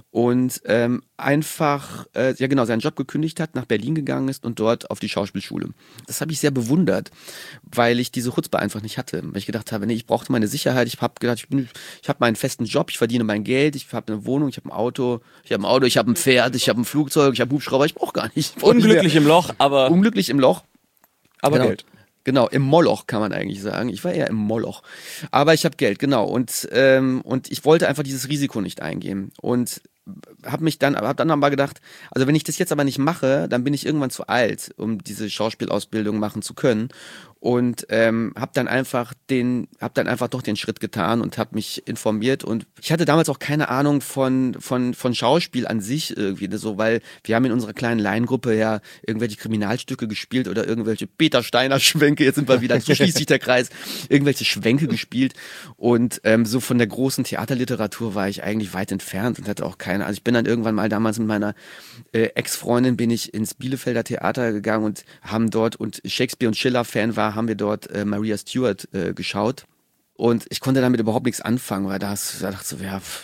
und ähm, einfach, äh, ja genau, seinen Job gekündigt hat, nach Berlin gegangen ist und dort auf die Schauspielschule. Das habe ich sehr bewundert, weil ich diese Chutzpe einfach nicht hatte. Weil ich gedacht habe, nee, ich brauchte meine Sicherheit. Ich habe gedacht, ich, bin, ich habe meinen festen Job, ich verdiene mein Geld, ich habe eine Wohnung, ich habe ein Auto, ich habe ein Auto, ich habe ein Pferd, ich habe ein Flugzeug, ich habe Hubschrauber, ich brauche gar nicht. Brauch Unglücklich nicht im Loch, aber... Unglücklich im Loch. Aber genau. Geld. Genau, im Moloch kann man eigentlich sagen. Ich war eher im Moloch. Aber ich habe Geld, genau. Und, ähm, und ich wollte einfach dieses Risiko nicht eingehen. Und habe mich dann, hab dann aber gedacht, also wenn ich das jetzt aber nicht mache, dann bin ich irgendwann zu alt, um diese Schauspielausbildung machen zu können. Und ähm, habe dann einfach den, habe dann einfach doch den Schritt getan und habe mich informiert. Und ich hatte damals auch keine Ahnung von von von Schauspiel an sich irgendwie, so, weil wir haben in unserer kleinen Laiengruppe ja irgendwelche Kriminalstücke gespielt oder irgendwelche Peter Steiner Schwänke. Jetzt sind wir wieder, so schließt sich der Kreis, irgendwelche Schwänke gespielt. Und ähm, so von der großen Theaterliteratur war ich eigentlich weit entfernt und hatte auch keine. Also ich bin dann irgendwann mal damals mit meiner äh, Ex-Freundin bin ich ins Bielefelder Theater gegangen und haben dort und Shakespeare und Schiller Fan war, haben wir dort äh, Maria Stuart äh, geschaut und ich konnte damit überhaupt nichts anfangen, weil da, da dachte ich so, ja,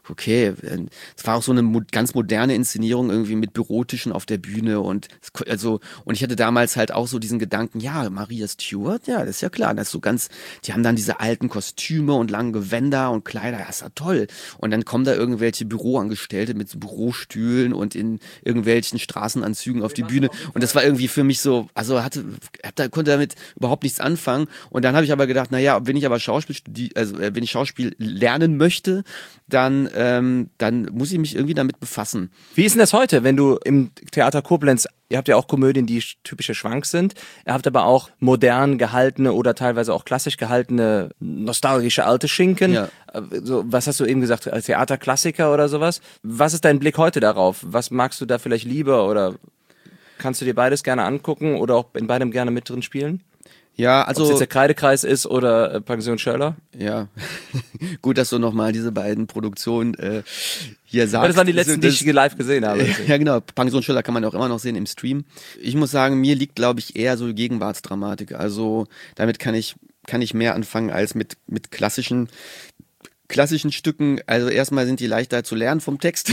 okay, es war auch so eine mo- ganz moderne Inszenierung irgendwie mit Bürotischen auf der Bühne und es, also und ich hatte damals halt auch so diesen Gedanken, ja, Maria Stewart, ja, das ist ja klar, das ist so ganz, die haben dann diese alten Kostüme und langen Gewänder und Kleider, das ist ja toll. Und dann kommen da irgendwelche Büroangestellte mit so Bürostühlen und in irgendwelchen Straßenanzügen auf die Bühne und das war irgendwie für mich so, also hatte, hab da, konnte damit überhaupt nichts anfangen und dann habe ich aber gedacht, naja, wenn ich aber Schauspiel studi- also äh, wenn ich Schauspiel lernen möchte, dann ähm, dann muss ich mich irgendwie damit befassen. Wie ist denn das heute, wenn du im Theater Koblenz, ihr habt ja auch Komödien, die typische Schwank sind, ihr habt aber auch modern gehaltene oder teilweise auch klassisch gehaltene, nostalgische alte Schinken. Ja. So, was hast du eben gesagt, Theaterklassiker oder sowas? Was ist dein Blick heute darauf? Was magst du da vielleicht lieber oder kannst du dir beides gerne angucken oder auch in beidem gerne mit drin spielen? Ja, Ob es also jetzt der Kreidekreis ist oder äh, Pension Schöller? ja, gut, dass du nochmal diese beiden Produktionen äh, hier sagst. Ja, das waren die letzten, das, die ich live gesehen habe. Ja, genau. Pension Schöller kann man auch immer noch sehen im Stream. Ich muss sagen, mir liegt, glaube ich, eher so Gegenwartsdramatik. Also damit kann ich kann ich mehr anfangen als mit mit klassischen klassischen Stücken. Also erstmal sind die leichter zu lernen vom Text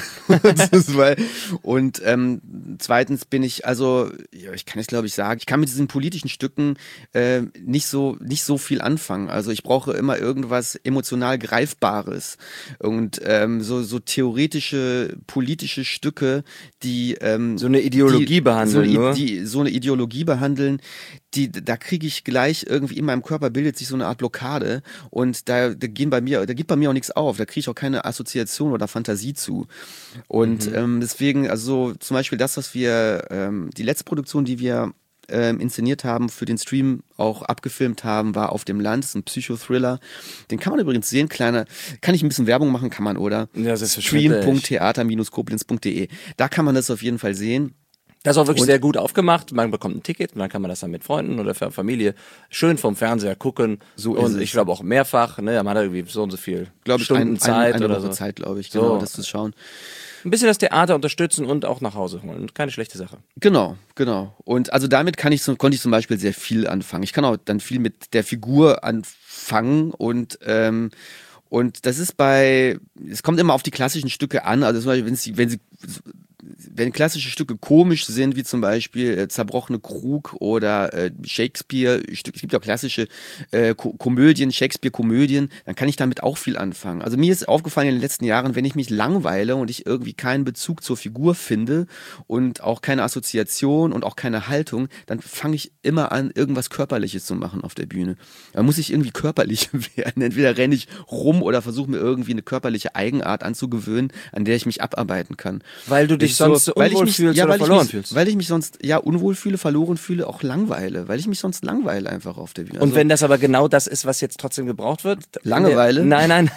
und ähm, zweitens bin ich, also ja, ich kann es glaube ich sagen, ich kann mit diesen politischen Stücken äh, nicht so nicht so viel anfangen. Also ich brauche immer irgendwas emotional Greifbares und ähm, so so theoretische politische Stücke, die ähm, So eine Ideologie die, behandeln, so, nur? die so eine Ideologie behandeln. Die, da kriege ich gleich irgendwie in meinem Körper bildet sich so eine Art Blockade und da, da gehen bei mir, da geht bei mir auch nichts auf, da kriege ich auch keine Assoziation oder Fantasie zu. Und mhm. ähm, deswegen, also zum Beispiel das, was wir, ähm, die letzte Produktion, die wir ähm, inszeniert haben, für den Stream auch abgefilmt haben, war Auf dem Land, das ist ein Psychothriller. Den kann man übrigens sehen, kleiner, kann ich ein bisschen Werbung machen, kann man, oder? Ja, das ist stream punkt theater Bindestrich koblenz punkt de. Da kann man das auf jeden Fall sehen. Das ist auch wirklich und sehr gut aufgemacht. Man bekommt ein Ticket und dann kann man das dann mit Freunden oder für Familie schön vom Fernseher gucken. So ist und es. ich glaube auch mehrfach, ne, man hat irgendwie so und so viel glaube ich, Stunden ein, Zeit ein, eine oder Woche so. Zeit, glaube ich, So. genau, das zu schauen. Ein bisschen das Theater unterstützen und auch nach Hause holen. Keine schlechte Sache. Genau, genau. Und also damit kann ich so, konnte ich zum Beispiel sehr viel anfangen. Ich kann auch dann viel mit der Figur anfangen und ähm, und das ist bei, es kommt immer auf die klassischen Stücke an. Also zum Beispiel, wenn sie, wenn sie wenn klassische Stücke komisch sind, wie zum Beispiel äh, Zerbrochene Krug oder äh, Shakespeare, es gibt ja klassische äh, Ko- Komödien, Shakespeare-Komödien, dann kann ich damit auch viel anfangen. Also mir ist aufgefallen in den letzten Jahren, wenn ich mich langweile und ich irgendwie keinen Bezug zur Figur finde und auch keine Assoziation und auch keine Haltung, dann fange ich immer an, irgendwas Körperliches zu machen auf der Bühne. Da muss ich irgendwie körperlich werden. Entweder renne ich rum oder versuche mir irgendwie eine körperliche Eigenart anzugewöhnen, an der ich mich abarbeiten kann. Weil du dich Ich sonst so, unwohl weil ich mich, fühlst ja, oder weil verloren ich mich, fühlst. Weil ich mich sonst ja unwohl fühle, verloren fühle, auch langweile. Weil ich mich sonst langweile einfach auf der Bühne. Und Also, wenn das aber genau das ist, was jetzt trotzdem gebraucht wird? Langeweile? Nein, nein.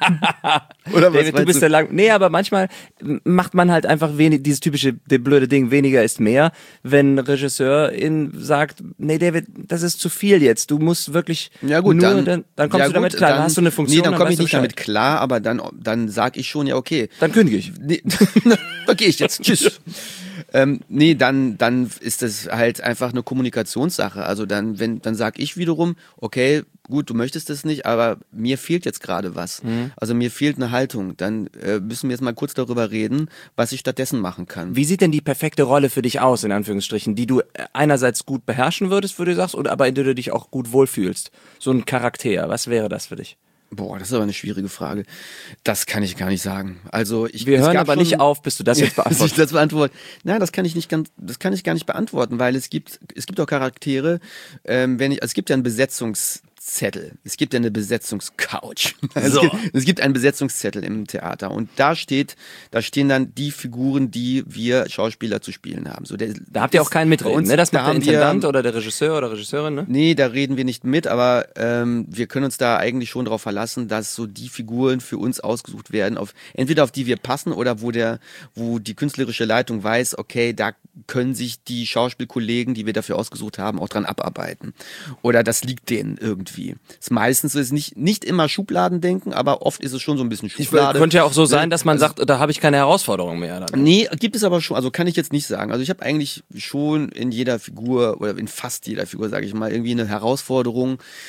Oder was David, du meinst bist du? der lang. Nee, aber manchmal macht man halt einfach wenig, dieses typische, der blöde Ding, weniger ist mehr, wenn ein Regisseur in sagt, nee, David, das ist zu viel jetzt. Du musst wirklich Ja gut, nur, dann, dann, dann kommst ja du damit gut, klar. Dann, Dann hast du eine Funktion. Nee, dann komme ich weißt du nicht damit Bescheid. klar, aber dann, dann sag ich schon, ja okay. Dann kündige ich. Nee, da gehe ich jetzt. Tschüss. Ähm, nee, dann, dann ist das halt einfach eine Kommunikationssache. Also dann, wenn, dann sag ich wiederum, okay, gut, du möchtest das nicht, aber mir fehlt jetzt gerade was. Mhm. Also mir fehlt eine Haltung. Dann äh, müssen wir jetzt mal kurz darüber reden, was ich stattdessen machen kann. Wie sieht denn die perfekte Rolle für dich aus, in Anführungsstrichen, die du einerseits gut beherrschen würdest, würde du sagst, oder aber in der du dich auch gut wohlfühlst? So ein Charakter, was wäre das für dich? Boah, das ist aber eine schwierige Frage. Das kann ich gar nicht sagen. Also ich, Wir es hören gab aber schon, nicht auf, bis du das jetzt dass ich beantwortest. das beantworte. Nein, das kann ich nicht ganz, das kann ich gar nicht beantworten, weil es gibt, es gibt auch Charaktere, ähm, wenn ich, es gibt ja einen Besetzungszettel, es gibt ja eine Besetzungscouch. Also So. es, gibt, es gibt einen Besetzungszettel im Theater und da steht, da stehen dann die Figuren, die wir Schauspieler zu spielen haben. So, der, Da habt ihr auch keinen bei Mitreden, uns, ne? Das da macht der haben wir- Intendant oder der Regisseur oder Regisseurin, ne? Nee, da reden wir nicht mit, aber ähm, wir können uns da eigentlich schon darauf verlassen, dass so die Figuren für uns ausgesucht werden, auf entweder auf die wir passen oder wo der, wo die künstlerische Leitung weiß, okay, da können sich die Schauspielkollegen, die wir dafür ausgesucht haben, auch dran abarbeiten. Oder das liegt denen irgendwie. Das ist meistens so, ist nicht nicht immer Schubladendenken, aber oft ist es schon so ein bisschen Ich Schublade. könnte ja auch so sein, dass man Also- sagt, da habe ich keine Herausforderung mehr. Dann. Nee, gibt es aber schon, also kann ich jetzt nicht sagen. Also ich habe eigentlich schon in jeder Figur oder in fast jeder Figur, sage ich mal, irgendwie eine Herausforderung.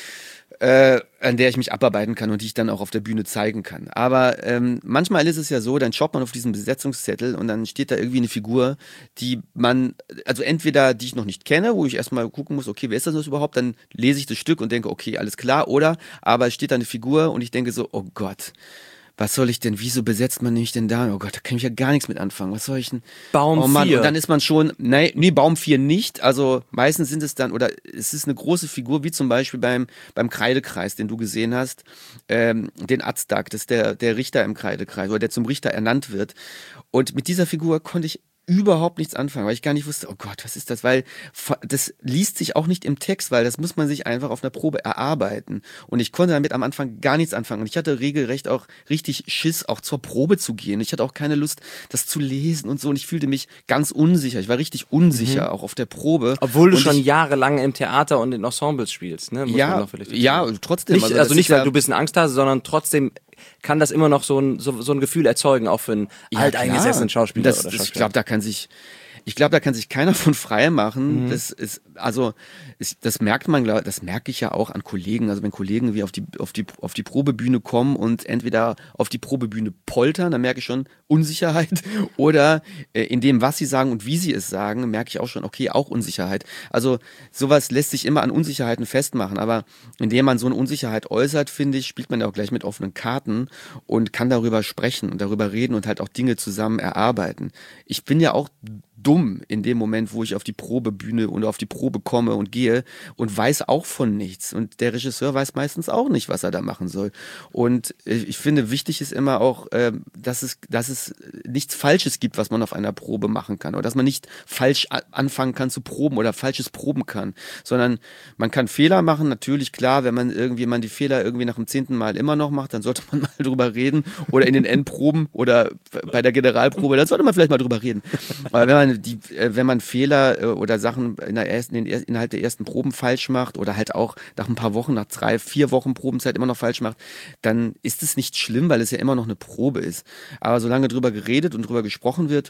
Äh, an der ich mich abarbeiten kann und die ich dann auch auf der Bühne zeigen kann. Aber ähm, manchmal ist es ja so, dann schaut man auf diesen Besetzungszettel und dann steht da irgendwie eine Figur, die man, also entweder die ich noch nicht kenne, wo ich erstmal gucken muss, okay, wer ist das überhaupt? Dann lese ich das Stück und denke, okay, alles klar. Oder aber es steht da eine Figur und ich denke so, oh Gott, was soll ich denn, wieso besetzt man mich denn da? Oh Gott, da kann ich ja gar nichts mit anfangen. Was soll ich denn? Baum oh Mann, vier. und dann ist man schon, nee, nee, Baum vier nicht. Also meistens sind es dann, oder es ist eine große Figur, wie zum Beispiel beim, beim Kreidekreis, den du gesehen hast, ähm, den Aztag, das ist der, der Richter im Kreidekreis, oder der zum Richter ernannt wird. Und mit dieser Figur konnte ich überhaupt nichts anfangen, weil ich gar nicht wusste, oh Gott, was ist das? Weil das liest sich auch nicht im Text, weil das muss man sich einfach auf einer Probe erarbeiten. Und ich konnte damit am Anfang gar nichts anfangen. Und ich hatte regelrecht auch richtig Schiss, auch zur Probe zu gehen. Ich hatte auch keine Lust, das zu lesen und so. Und ich fühlte mich ganz unsicher. Ich war richtig unsicher, mhm. auch auf der Probe. Obwohl du und schon ich, jahrelang im Theater und in Ensembles spielst, ne? Muss ja, man noch vielleicht ja, trotzdem. Nicht, also, also nicht, ja, weil du bist ein Angsthase, sondern trotzdem kann das immer noch so ein, so, so ein Gefühl erzeugen, auch für einen ja, alteingesessenen Schauspieler das, oder das, Schauspieler. Ich glaube, da kann sich Ich glaube, da kann sich keiner von frei machen. Mhm. Das ist, also, ist, das merkt man, glaub, das merke ich ja auch an Kollegen. Also wenn Kollegen wie auf die, auf die, auf die Probebühne kommen und entweder auf die Probebühne poltern, dann merke ich schon Unsicherheit. Oder äh, in dem, was sie sagen und wie sie es sagen, merke ich auch schon, okay, auch Unsicherheit. Also sowas lässt sich immer an Unsicherheiten festmachen. Aber indem man so eine Unsicherheit äußert, finde ich, spielt man ja auch gleich mit offenen Karten und kann darüber sprechen und darüber reden und halt auch Dinge zusammen erarbeiten. Ich bin ja auch dumm in dem Moment, wo ich auf die Probebühne oder auf die Probe komme und gehe und weiß auch von nichts. Und der Regisseur weiß meistens auch nicht, was er da machen soll. Und ich finde, wichtig ist immer auch, dass es, dass es nichts Falsches gibt, was man auf einer Probe machen kann. Oder dass man nicht falsch anfangen kann zu proben oder Falsches proben kann. Sondern man kann Fehler machen, natürlich, klar, wenn man irgendwie man die Fehler irgendwie nach dem zehnten Mal immer noch macht, dann sollte man mal drüber reden. Oder in den Endproben oder bei der Generalprobe, dann sollte man vielleicht mal drüber reden. Aber wenn man Die, wenn man Fehler äh, oder Sachen in der ersten, in den, innerhalb der ersten Proben falsch macht oder halt auch nach ein paar Wochen, nach drei, vier Wochen Probenzeit immer noch falsch macht, dann ist es nicht schlimm, weil es ja immer noch eine Probe ist. Aber solange drüber geredet und drüber gesprochen wird,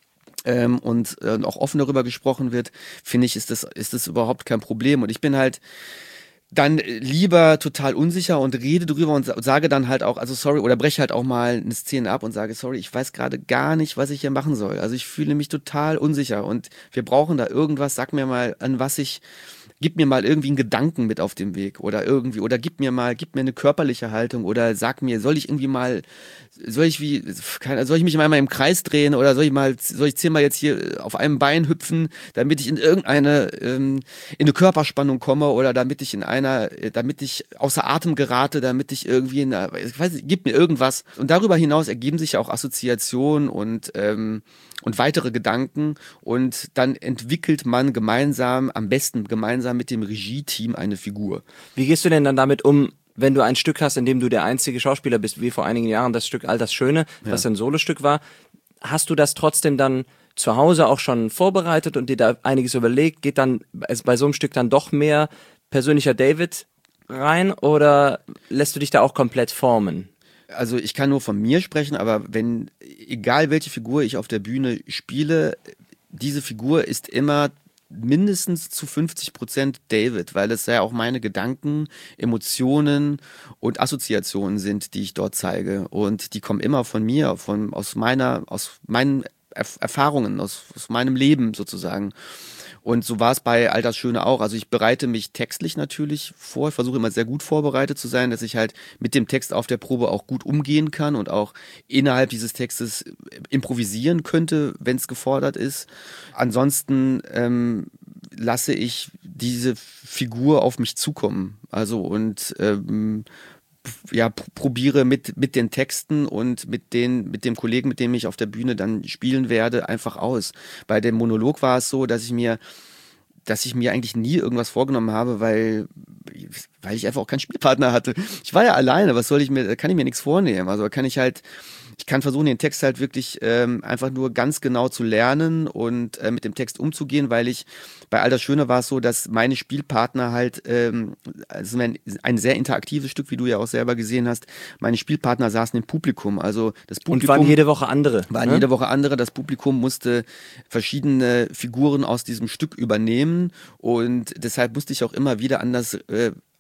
ähm, und äh, auch offen darüber gesprochen wird, finde ich, ist das, ist das überhaupt kein Problem. Und ich bin halt dann lieber total unsicher und rede drüber und sage dann halt auch, also sorry, oder breche halt auch mal eine Szene ab und sage, sorry, ich weiß gerade gar nicht, was ich hier machen soll. Also ich fühle mich total unsicher und wir brauchen da irgendwas, sag mir mal, an was ich, gib mir mal irgendwie einen Gedanken mit auf dem Weg oder irgendwie, oder gib mir mal, gib mir eine körperliche Haltung oder sag mir, soll ich irgendwie mal, soll ich wie, soll ich mich mal im Kreis drehen oder soll ich mal, soll ich zehnmal jetzt hier auf einem Bein hüpfen, damit ich in irgendeine, ähm, in eine Körperspannung komme oder damit ich in einer, damit ich außer Atem gerate, damit ich irgendwie, in einer, ich weiß nicht, gib mir irgendwas. Und darüber hinaus ergeben sich ja auch Assoziationen und, ähm, und weitere Gedanken und dann entwickelt man gemeinsam, am besten gemeinsam mit dem Regie-Team eine Figur. Wie gehst du denn dann damit um, wenn du ein Stück hast, in dem du der einzige Schauspieler bist, wie vor einigen Jahren das Stück All das Schöne, was ja ein Solostück war? Hast du das trotzdem dann zu Hause auch schon vorbereitet und dir da einiges überlegt? Geht dann also bei so einem Stück dann doch mehr persönlicher David rein oder lässt du dich da auch komplett formen? Also ich kann nur von mir sprechen, aber wenn, egal welche Figur ich auf der Bühne spiele, diese Figur ist immer mindestens zu fünfzig Prozent David, weil es ja auch meine Gedanken, Emotionen und Assoziationen sind, die ich dort zeige. Und die kommen immer von mir, von, aus meiner, aus meinen Erf- Erfahrungen, aus, aus meinem Leben sozusagen. Und so war es bei All das Schöne auch. Also ich bereite mich textlich natürlich vor. Ich versuche immer sehr gut vorbereitet zu sein, dass ich halt mit dem Text auf der Probe auch gut umgehen kann und auch innerhalb dieses Textes improvisieren könnte, wenn es gefordert ist. Ansonsten ähm, lasse ich diese Figur auf mich zukommen. Also und ähm, ja, probiere mit, mit den Texten und mit den, mit dem Kollegen, mit dem ich auf der Bühne dann spielen werde, einfach aus. Bei dem Monolog war es so, dass ich mir, dass ich mir eigentlich nie irgendwas vorgenommen habe, weil, weil ich einfach auch keinen Spielpartner hatte. Ich war ja alleine, was soll ich mir, da kann ich mir nichts vornehmen. Also kann ich halt, ich kann versuchen, den Text halt wirklich ähm, einfach nur ganz genau zu lernen und äh, mit dem Text umzugehen, weil ich, bei All das Schöne war es so, dass meine Spielpartner halt, ähm, also ein, ein sehr interaktives Stück, wie du ja auch selber gesehen hast, meine Spielpartner saßen im Publikum, also das Publikum. Und waren jede Woche andere. Waren ne? jede Woche andere, das Publikum musste verschiedene Figuren aus diesem Stück übernehmen und deshalb musste ich auch immer wieder an das äh,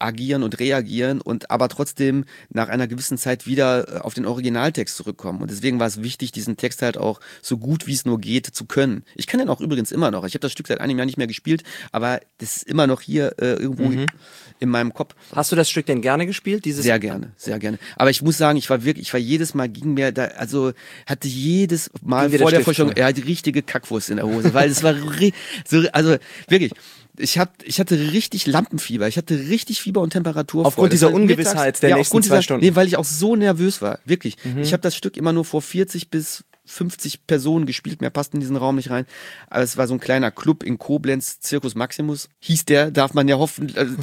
agieren und reagieren und aber trotzdem nach einer gewissen Zeit wieder auf den Originaltext zurückkommen. Und deswegen war es wichtig, diesen Text halt auch so gut wie es nur geht zu können. Ich kann den auch übrigens immer noch. Ich habe das Stück seit einem Jahr nicht mehr gespielt, aber das ist immer noch hier äh, irgendwo mhm. in meinem Kopf. Hast du das Stück denn gerne gespielt? Dieses sehr gerne, sehr gerne. Aber ich muss sagen, ich war wirklich, ich war jedes Mal, ging mir da, also hatte jedes Mal vor der Vorstellung, er hat die richtige Kackwurst in der Hose, weil es war so, also wirklich. Ich, hab, ich hatte richtig Lampenfieber, ich hatte richtig Fieber und Temperatur. Aufgrund dieser Ungewissheit mittags, der ja, nächsten zwei dieser, Stunden. Nee, weil ich auch so nervös war, wirklich. Mhm. Ich habe das Stück immer nur vor vierzig bis fünfzig Personen gespielt, mehr passt in diesen Raum nicht rein. Aber es war so ein kleiner Club in Koblenz, Circus Maximus hieß der, darf man ja hoffen. Also,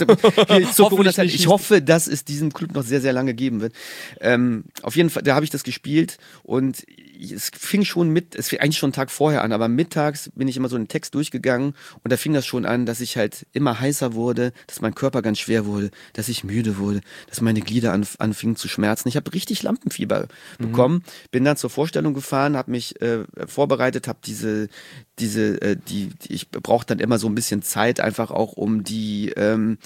hier, ich hoffe, dass es diesen Club noch sehr, sehr lange geben wird. Ähm, auf jeden Fall, da habe ich das gespielt und es fing schon mit, es fing eigentlich schon einen Tag vorher an, aber mittags bin ich immer so einen Text durchgegangen und da fing das schon an, dass ich halt immer heißer wurde, dass mein Körper ganz schwer wurde, dass ich müde wurde, dass meine Glieder anf- anfingen zu schmerzen. Ich habe richtig Lampenfieber mhm. bekommen, bin dann zur Vorstellung gefahren, habe mich äh, vorbereitet, habe diese, diese, äh, die, die ich brauche dann immer so ein bisschen Zeit einfach auch, um die, ähm,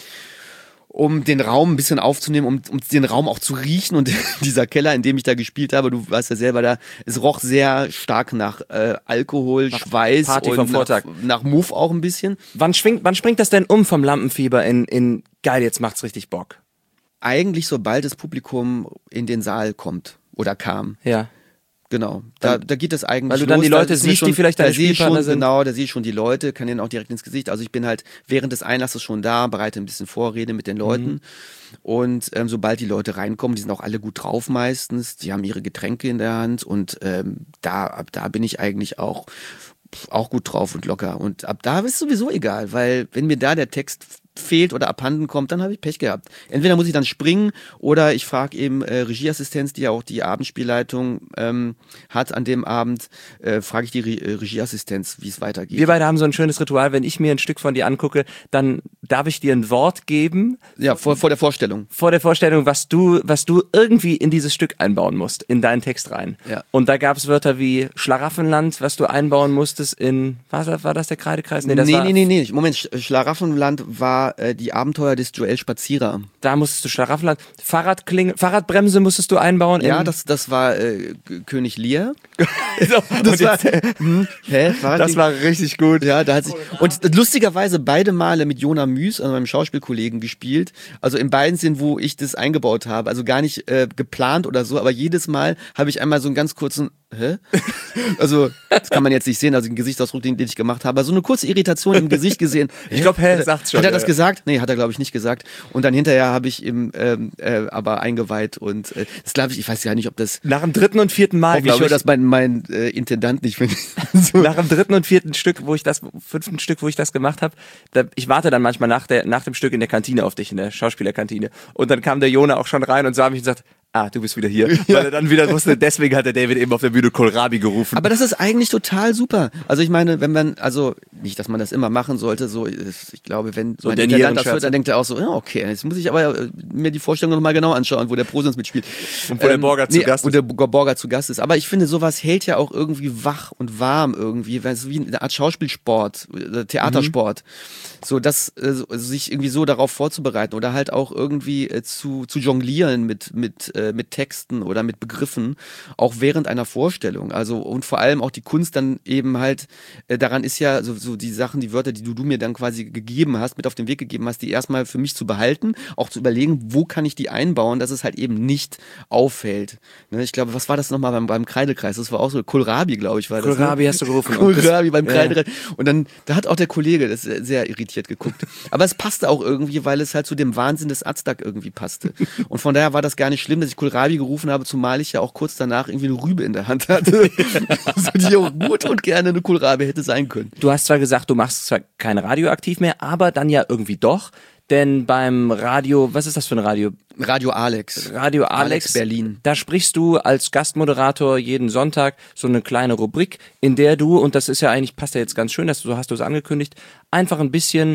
um den Raum ein bisschen aufzunehmen, um, um den Raum auch zu riechen und dieser Keller, in dem ich da gespielt habe, du weißt ja selber da, es roch sehr stark nach äh, Alkohol, nach Schweiß Party und vom Vortag. nach, nach Muff auch ein bisschen. Wann schwingt, wann springt das denn um vom Lampenfieber in, in geil, jetzt macht's richtig Bock? Eigentlich sobald das Publikum in den Saal kommt oder kam. Ja. Genau, da, da geht es eigentlich Weil du los. dann die Leute da siehst, schon, die vielleicht deine da sehe ich Spielpartner schon, sind. Genau, da sehe ich schon die Leute, kann denen auch direkt ins Gesicht. Also ich bin halt während des Einlasses schon da, bereite ein bisschen Vorrede mit den Leuten. Mhm. Und ähm, sobald die Leute reinkommen, die sind auch alle gut drauf meistens, die haben ihre Getränke in der Hand und ähm, da, ab da bin ich eigentlich auch, auch gut drauf und locker. Und ab da ist sowieso egal, weil wenn mir da der Text fehlt oder abhanden kommt, dann habe ich Pech gehabt. Entweder muss ich dann springen oder ich frage eben äh, Regieassistenz, die ja auch die Abendspielleitung ähm, hat an dem Abend, äh, frage ich die Re- Regieassistenz, wie es weitergeht. Wir beide haben so ein schönes Ritual, wenn ich mir ein Stück von dir angucke, dann darf ich dir ein Wort geben. Ja, vor, vor der Vorstellung. Vor der Vorstellung, was du, was du irgendwie in dieses Stück einbauen musst, in deinen Text rein. Ja. Und da gab es Wörter wie Schlaraffenland, was du einbauen musstest in, war das, war das der Kreidekreis? Nee, das nee, war, nee, nee, nee, Moment, Schlaraffenland war die Abenteuer des Joel Spazierer. Da musstest du Schlaraffenland, Fahrradklinge, Fahrradbremse musstest du einbauen. Ja, das, das war äh, König Lear. so, das, war, hm, hä, das war richtig gut. Ja, da hat sich, und lustigerweise beide Male mit Jona Müs, also meinem Schauspielkollegen, gespielt. Also in beiden Szenen, wo ich das eingebaut habe. Also gar nicht äh, geplant oder so, aber jedes Mal habe ich einmal so einen ganz kurzen Hä? Also, das kann man jetzt nicht sehen, also den Gesichtsausdruck, den, den ich gemacht habe, aber so eine kurze Irritation im Gesicht gesehen. Ich glaube, hä, sagt's schon. Hat er das ja. gesagt? Nee, hat er, glaube ich, nicht gesagt. Und dann hinterher habe ich ihm ähm, äh, aber eingeweiht und äh, das glaube ich, ich weiß ja nicht, ob das... Nach dem dritten und vierten Mal, glaube ich. Ich das mein, mein äh, Intendant nicht finde. so. Nach dem dritten und vierten Stück, wo ich das, fünften Stück, wo ich das gemacht habe, da, ich warte dann manchmal nach, der, nach dem Stück in der Kantine auf dich, in der Schauspielerkantine. Und dann kam der Jona auch schon rein und sah mich und sagt, ah, du bist wieder hier. Ja. Weil er dann wieder wusste, deswegen hat der David eben auf der Bühne Kohlrabi gerufen. Aber das ist eigentlich total super. Also ich meine, wenn man, also nicht, dass man das immer machen sollte, so, ich glaube, wenn so mein Intendant das hört, dann denkt er auch so, ja, okay, jetzt muss ich aber mir die Vorstellung nochmal genau anschauen, wo der Prosens mitspielt. Und wo ähm, der Borger zu nee, Gast wo ist. der Borger zu Gast ist. Aber ich finde, sowas hält ja auch irgendwie wach und warm irgendwie, weil es wie eine Art Schauspielsport, Theatersport. Mhm. So, das, also sich irgendwie so darauf vorzubereiten oder halt auch irgendwie äh, zu, zu jonglieren mit, mit, äh, mit Texten oder mit Begriffen, auch während einer Vorstellung. Also, und vor allem auch die Kunst dann eben halt, äh, daran ist ja so, so die Sachen, die Wörter, die du, du mir dann quasi gegeben hast, mit auf den Weg gegeben hast, die erstmal für mich zu behalten, auch zu überlegen, wo kann ich die einbauen, dass es halt eben nicht auffällt. Ne, ich glaube, was war das nochmal beim, beim Kreidekreis? Das war auch so, Kohlrabi, glaube ich, war das. Kohlrabi ne? hast du gerufen. Kohlrabi beim Kreidekreis. Ja. Und dann, da hat auch der Kollege das sehr irritiert geguckt. Aber es passte auch irgendwie, weil es halt zu dem Wahnsinn des Aztag irgendwie passte. Und von daher war das gar nicht schlimm, dass ich Kohlrabi gerufen habe, zumal ich ja auch kurz danach irgendwie eine Rübe in der Hand hatte. Also die auch gut und gerne eine Kohlrabi hätte sein können. Du hast zwar gesagt, du machst zwar kein Radio aktiv mehr, aber dann ja irgendwie doch. Denn beim Radio, was ist das für ein Radio? Radio Alex. Radio Alex, Alex Berlin. Da sprichst du als Gastmoderator jeden Sonntag so eine kleine Rubrik, in der du, und das ist ja eigentlich, passt ja jetzt ganz schön, dass du, so hast du es angekündigt, einfach ein bisschen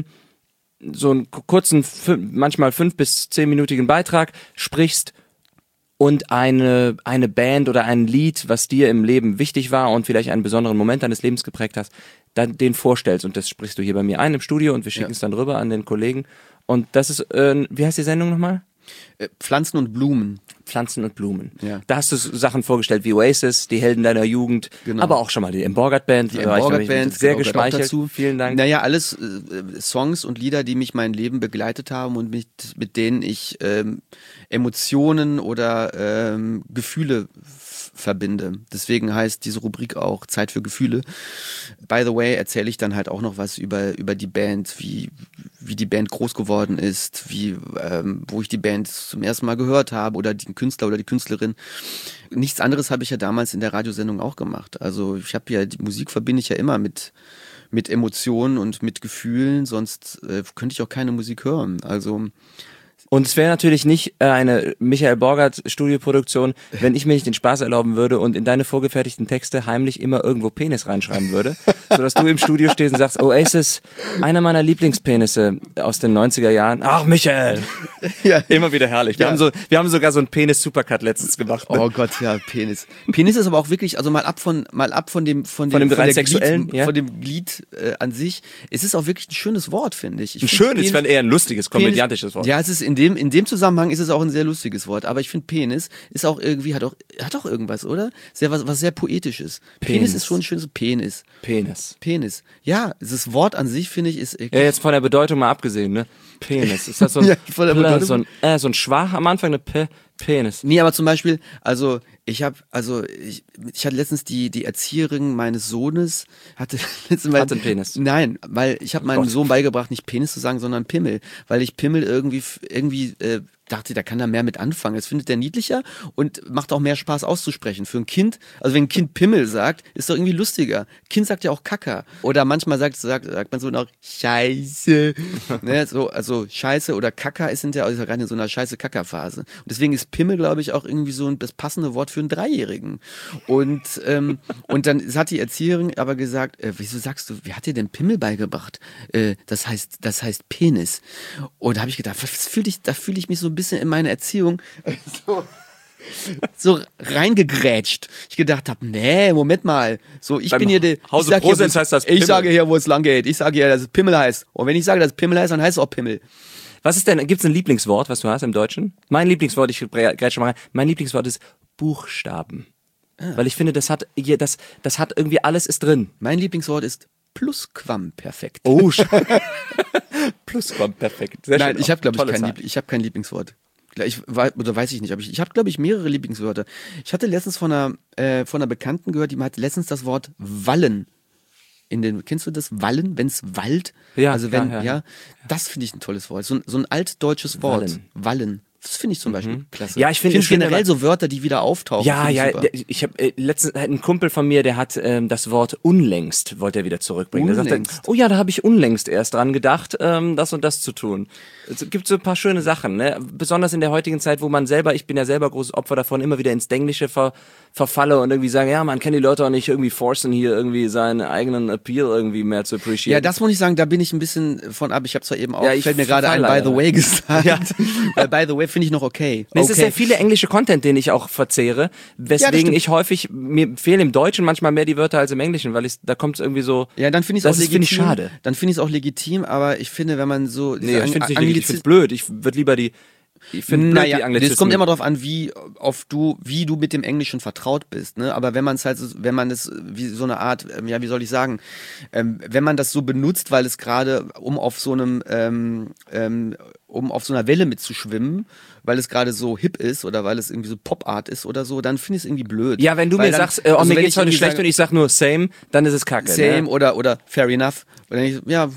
so einen kurzen, manchmal fünf- bis zehnminütigen Beitrag sprichst und eine, eine Band oder ein Lied, was dir im Leben wichtig war und vielleicht einen besonderen Moment deines Lebens geprägt hast, dann den vorstellst. Und das sprichst du hier bei mir ein im Studio und wir schicken ja. es dann rüber an den Kollegen. Und das ist, äh, wie heißt die Sendung nochmal? Äh, Pflanzen und Blumen. Pflanzen und Blumen. Ja. Da hast du Sachen vorgestellt wie Oasis, die Helden deiner Jugend, Genau. aber auch schon mal die Emborgert Band. Die Da war ich Emborgert nämlich Band, sehr genau, gehört auch geschmeichelt. dazu. Vielen Dank. Naja, alles äh, Songs und Lieder, die mich mein Leben begleitet haben und mit, mit denen ich ähm, Emotionen oder ähm, Gefühle f- verbinde. Deswegen heißt diese Rubrik auch Zeit für Gefühle. By the way, erzähle ich dann halt auch noch was über, über die Band, wie, wie die Band groß geworden ist, wie, ähm, wo ich die Band zum ersten Mal gehört habe oder den Künstler oder die Künstlerin. Nichts anderes habe ich ja damals in der Radiosendung auch gemacht. Also ich habe ja, die Musik verbinde ich ja immer mit, mit Emotionen und mit Gefühlen, sonst äh, könnte ich auch keine Musik hören. Also Und es wäre natürlich nicht äh, eine Michael Borgert Studioproduktion, wenn ich mir nicht den Spaß erlauben würde und in deine vorgefertigten Texte heimlich immer irgendwo Penis reinschreiben würde, sodass du im Studio stehst und sagst, Oasis, einer meiner Lieblingspenisse aus den neunziger Jahren. Ach, Michael! ja. Immer wieder herrlich. Wir, Ja. haben, so, wir haben sogar so einen Penis-Supercut letztens gemacht. Ne? Oh Gott, ja, Penis. Penis ist aber auch wirklich, also mal ab von, mal ab von dem, von dem, Von dem rein der sexuellen, Glied, ja. von dem Glied äh, an sich. Es ist auch wirklich ein schönes Wort, finde ich. ich Ein find schönes, ich Penis- fand eher ein lustiges, komödiantisches Wort. Ja, es ist in dem, in dem Zusammenhang ist es auch ein sehr lustiges Wort. Aber ich finde Penis ist auch irgendwie, hat auch, hat auch irgendwas, oder? Sehr, was, was sehr Poetisches. Penis. Penis. ist schon ein schönes Penis. Penis. Penis. Ja, das Wort an sich, finde ich, ist, Ja, jetzt von der Bedeutung mal abgesehen, ne? Penis. Ist das so ein, Ja, von der Pl- Bedeutung- so ein, äh, so ein Schwach am Anfang, eine P Penis. Nee, aber zum Beispiel, also ich habe, also ich, ich hatte letztens die die Erzieherin meines Sohnes hatte letztens mal, Hatte einen Penis. Nein, weil ich habe meinem Gott. Sohn beigebracht, nicht Penis zu sagen, sondern Pimmel, weil ich Pimmel irgendwie irgendwie äh, dachte, da kann er mehr mit anfangen. Das findet er niedlicher und macht auch mehr Spaß auszusprechen. Für ein Kind, also wenn ein Kind Pimmel sagt, ist doch irgendwie lustiger. Kind sagt ja auch Kacker. Oder manchmal sagt, sagt, sagt man so noch Scheiße. ne, so, also Scheiße oder Kacker ist hinterher also gerade in so einer Scheiße-Kacker-Phase. Und deswegen ist Pimmel, glaube ich, auch irgendwie so ein, das passende Wort für einen Dreijährigen. Und, ähm, und dann hat die Erzieherin aber gesagt, äh, wieso sagst du, wer hat dir denn Pimmel beigebracht? Äh, das heißt, das heißt Penis. Und da habe ich gedacht, was fühl ich, da fühle ich mich so ein bisschen in meine Erziehung so, so reingegrätscht. Ich gedacht habe, nee, Moment mal. So, ich Beim bin hier der. Hause ich sag hier, Prosens wo- heißt das Ich Pimmel. sage hier, wo es lang geht. Ich sage hier, dass es Pimmel heißt. Und wenn ich sage, dass es Pimmel heißt, dann heißt es auch Pimmel. Was ist denn, gibt's ein Lieblingswort, was du hast im Deutschen? Mein Lieblingswort, ich grätsche mal rein, mein Lieblingswort ist Buchstaben. Weil ich finde, das hat, hier, das, das hat irgendwie alles ist drin. Mein Lieblingswort ist Plusquamperfekt. Oh, Plusquamperfekt. Sehr Nein, schön. ich habe glaube ich Tolle kein, Zahl. Lieb ich habe kein Lieblingswort. Ich wei- oder weiß ich nicht, aber ich, ich habe glaube ich mehrere Lieblingswörter. Ich hatte letztens von einer äh, von einer Bekannten gehört, die hat letztens das Wort Wallen in den, kennst du das Wallen, wenn's Wald? Ja, also wenn ja, ja, ja. das finde ich ein tolles Wort. So ein, so ein altdeutsches Wort. Wallen. Wallen. Das finde ich zum Beispiel klasse. Ja, ich finde- find ich finde generell aber- so Wörter, die wieder auftauchen. Ja, finde ich ja, super. der, ich habe äh, letztens ein Kumpel von mir, der hat ähm, das Wort unlängst wollte er wieder zurückbringen. Der sagte, Unlängst. oh ja, da habe ich unlängst erst dran gedacht, ähm, das und das zu tun. Es gibt so ein paar schöne Sachen, ne? Besonders in der heutigen Zeit, wo man selber, ich bin ja selber großes Opfer davon, immer wieder ins Denglische ver, verfalle und irgendwie sagen, ja, man kann die Leute auch nicht irgendwie forcen, hier irgendwie seinen eigenen Appeal irgendwie mehr zu appreciaten. Ja, das muss ich sagen, da bin ich ein bisschen von ab. Ich habe zwar eben auch, Ja, ich fällt mir gerade ein, verfall by the leider. way gesagt. Ja. Weil by the way finde ich noch okay. Nee, Es okay. ist sehr viele englische Content, den ich auch verzehre, weswegen stimmt. ich häufig, mir fehlen im Deutschen manchmal mehr die Wörter als im Englischen, weil ich, da kommt es irgendwie so, Ja, dann finde ich es das auch ist, legitim. finde ich schade. Dann finde ich es auch legitim, aber ich finde, wenn man so Nee, ich finde es nicht legitim, ich finde es blöd. Ich würde lieber die, ich finde blöd naja, die Anglizismen. es kommt immer darauf an, wie auf du, wie du mit dem Englischen vertraut bist, ne? Aber wenn man es halt, so- wenn man es wie so eine Art, ähm, ja, wie soll ich sagen, ähm, wenn man das so benutzt, weil es gerade um auf so einem, ähm, ähm, um auf so einer Welle mitzuschwimmen, weil es gerade so hip ist oder weil es irgendwie so Pop-Art ist oder so, dann finde ich es irgendwie blöd. Ja, wenn du Weil mir dann, sagst, äh, oh, also mir wenn geht's ich heute irgendwie schlecht sage, und ich sag nur same, dann ist es kacke. same Ne? oder oder fair enough. Und dann ich, ja,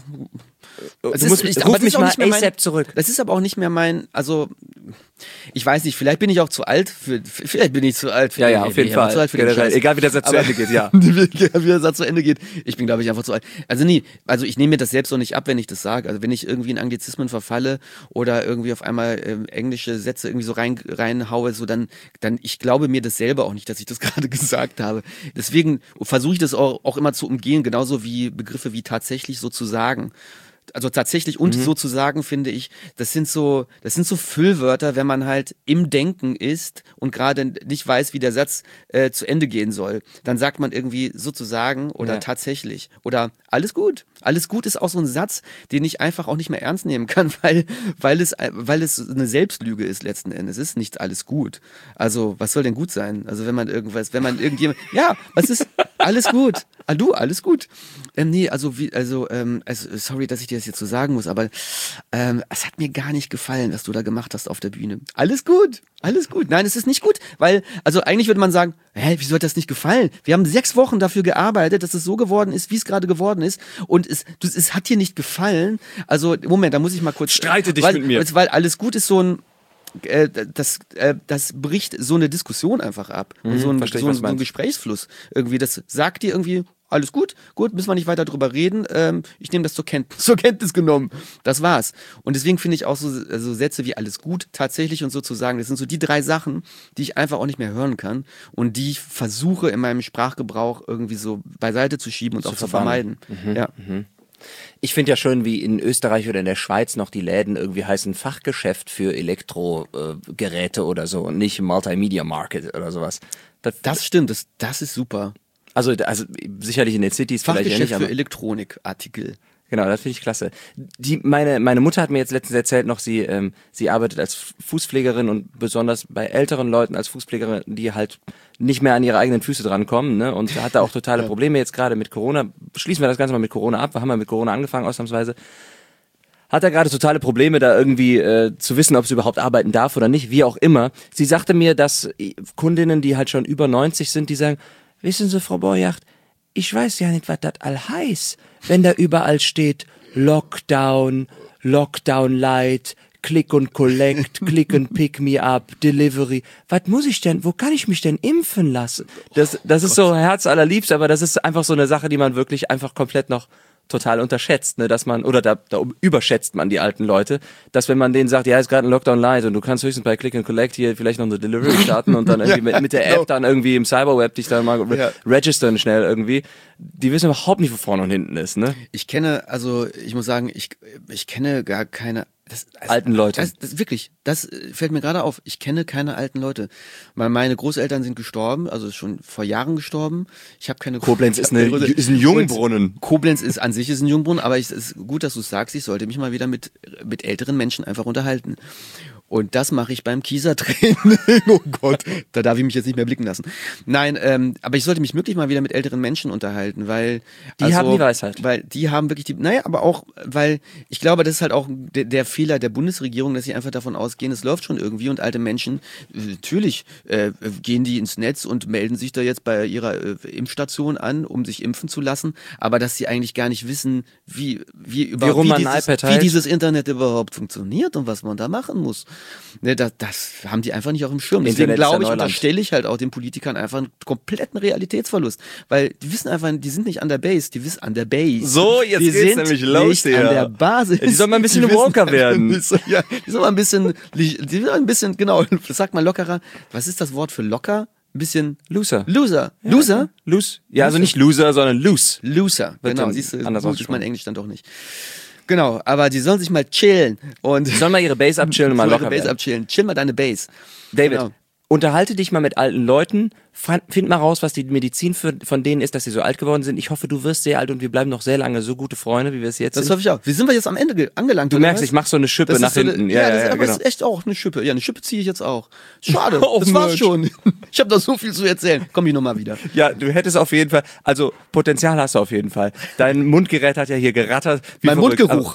Du es musst, ist- ruf aber das mich ist auch mal nicht mehr mein- ASAP zurück. Das ist aber auch nicht mehr mein, also ich weiß nicht, vielleicht bin ich auch zu alt für, vielleicht bin ich zu alt für Ja, den- ja, auf jeden ich bin Fall. Zu alt für den Generell. Scheiß. Egal wie der Satz zu Aber- Ende geht, ja. wie der Satz zu Ende geht. Ich bin, glaube ich, einfach zu alt. Also nee, also ich nehme mir das selbst auch nicht ab, wenn ich das sage. Also wenn ich irgendwie in Anglizismen verfalle oder irgendwie auf einmal ähm, englische Sätze irgendwie so rein reinhaue, so dann, dann ich glaube mir das selber auch nicht, dass ich das gerade gesagt habe. Deswegen versuche ich das auch, auch immer zu umgehen, genauso wie Begriffe wie tatsächlich so zu sagen. also tatsächlich und mhm. sozusagen finde ich, das sind so, das sind so Füllwörter, wenn man halt im Denken ist und gerade nicht weiß, wie der Satz äh, zu Ende gehen soll. Dann sagt man irgendwie sozusagen oder ja. tatsächlich oder alles gut. Alles gut ist auch so ein Satz, den ich einfach auch nicht mehr ernst nehmen kann, weil, weil es, weil es eine Selbstlüge ist letzten Endes. Es ist nicht alles gut. Also, was soll denn gut sein? Also, wenn man irgendwas, wenn man irgendjemand, ja, was ist alles gut? Ah, du, alles gut. Ähm, nee, also, wie, also, ähm, also, sorry, dass ich dir das jetzt so sagen muss, aber ähm, es hat mir gar nicht gefallen, was du da gemacht hast auf der Bühne. Alles gut. Alles gut. Nein, es ist nicht gut, weil, also eigentlich würde man sagen, hä, wieso hat das nicht gefallen? Wir haben sechs Wochen dafür gearbeitet, dass es so geworden ist, wie es gerade geworden ist und es, du, es hat dir nicht gefallen. Also, Moment, da muss ich mal kurz... Streite dich weil, mit mir. Weil alles gut ist so ein... Äh, das, äh, das bricht so eine Diskussion einfach ab. Mhm, und so ein, verstehe, so, ein, so ein Gesprächsfluss. Irgendwie, das sagt dir irgendwie... Alles gut, gut, müssen wir nicht weiter drüber reden. Ähm, ich nehme das zur Kenntnis, zur Kenntnis genommen. Das war's. Und deswegen finde ich auch so, so Sätze wie alles gut tatsächlich und sozusagen, das sind so die drei Sachen, die ich einfach auch nicht mehr hören kann und die ich versuche in meinem Sprachgebrauch irgendwie so beiseite zu schieben und zu auch zu vermeiden. Mhm, ja. Mhm. Ich finde ja schön, wie in Österreich oder in der Schweiz noch die Läden irgendwie heißen Fachgeschäft für Elektrogeräte äh, oder so und nicht Multimedia Market oder sowas. Das, das stimmt, das, das ist super. Also, also sicherlich in den Cities vielleicht ja nicht, aber für Elektronikartikel. Genau, das finde ich klasse. Die, meine, meine Mutter hat mir jetzt letztens erzählt noch, sie, ähm, sie arbeitet als Fußpflegerin und besonders bei älteren Leuten als Fußpflegerin, die halt nicht mehr an ihre eigenen Füße drankommen, ne, und hat da auch totale Probleme jetzt gerade mit Corona. Schließen wir das Ganze mal mit Corona ab. Wir haben ja mit Corona angefangen, ausnahmsweise. Hat er gerade totale Probleme, da irgendwie äh, zu wissen, ob sie überhaupt arbeiten darf oder nicht, wie auch immer. Sie sagte mir, dass Kundinnen, die halt schon über neunzig sind, die sagen, wissen Sie, Frau Borjacht, ich weiß ja nicht, was das all heißt, wenn da überall steht Lockdown, Lockdown Light, Click und Collect, Click and Pick Me Up, Delivery. Was muss ich denn, wo kann ich mich denn impfen lassen? Das, das ist so herzallerliebst, aber das ist einfach so eine Sache, die man wirklich einfach komplett noch total unterschätzt, ne, dass man, oder da, da überschätzt man die alten Leute, dass wenn man denen sagt, ja, ist gerade ein Lockdown light und du kannst höchstens bei Click and Collect hier vielleicht noch eine Delivery starten und dann irgendwie mit, mit der App dann irgendwie im Cyberweb dich dann mal ja. registern schnell irgendwie, die wissen überhaupt nicht, wo vorne und hinten ist, ne? Ich kenne, also ich muss sagen, ich, ich kenne gar keine Das, also, alten Leute. Das, das, wirklich, das fällt mir gerade auf. Ich kenne keine alten Leute. Weil meine Großeltern sind gestorben, also schon vor Jahren gestorben. Ich habe keine Koblenz ist, eine, ist ein Jungbrunnen. Koblenz ist an sich ist ein Jungbrunnen, aber es ist gut, dass du es sagst. Ich sollte mich mal wieder mit mit älteren Menschen einfach unterhalten. Und das mache ich beim Kiesertraining. Oh Gott, da darf ich mich jetzt nicht mehr blicken lassen. Nein, ähm, aber ich sollte mich wirklich mal wieder mit älteren Menschen unterhalten, weil die also, haben die Weisheit. Weil die haben wirklich die, naja, aber auch, weil ich glaube, das ist halt auch der, der Fehler der Bundesregierung, dass sie einfach davon ausgehen, es läuft schon irgendwie und alte Menschen, natürlich äh, gehen die ins Netz und melden sich da jetzt bei ihrer äh, Impfstation an, um sich impfen zu lassen, aber dass sie eigentlich gar nicht wissen, wie wie überhaupt wie, wie, dieses, wie dieses Internet überhaupt funktioniert und was man da machen muss. Ne, das, das haben die einfach nicht auf dem Schirm. Deswegen glaube ich, unterstelle ich halt auch den Politikern einfach einen kompletten Realitätsverlust. Weil die wissen einfach, die sind nicht an der Base, die wissen an der Base. So, jetzt die geht's nämlich los nicht hier. An der Basis. Ja, die sollen mal ein bisschen im Walker werden. Ja, die sollen mal ein bisschen, die sollen ein bisschen, genau, sag mal lockerer. Was ist das Wort für locker? Ein bisschen Loser. Loser. Ja, Loser? Loose. Ja, also nicht Loser, sondern loose. Loser. Wird genau, dann siehst du, anders gut ist mein Englisch dann doch nicht. Genau, aber die sollen sich mal chillen. Und die sollen mal ihre Base abchillen und mal locker ihre Base werden. abchillen. Chill mal deine Base. David, genau. Unterhalte dich mal mit alten Leuten, find mal raus, was die Medizin für, von denen ist, dass sie so alt geworden sind. Ich hoffe, du wirst sehr alt und wir bleiben noch sehr lange so gute Freunde, wie wir es jetzt das sind. Das hoffe ich auch. Wie sind wir jetzt am Ende angelangt? Du merkst, was? Ich mach so eine Schippe das nach hinten. So eine, ja, ja, das ja, ist, aber genau. das ist echt auch eine Schippe. Ja, eine Schippe ziehe ich jetzt auch. Schade, oh, das war's schon. Ich habe da so viel zu erzählen. Komm ich nochmal wieder. Ja, du hättest auf jeden Fall, also Potenzial hast du auf jeden Fall. Dein Mundgerät hat ja hier gerattert. Wie mein verrückt. Mundgeruch.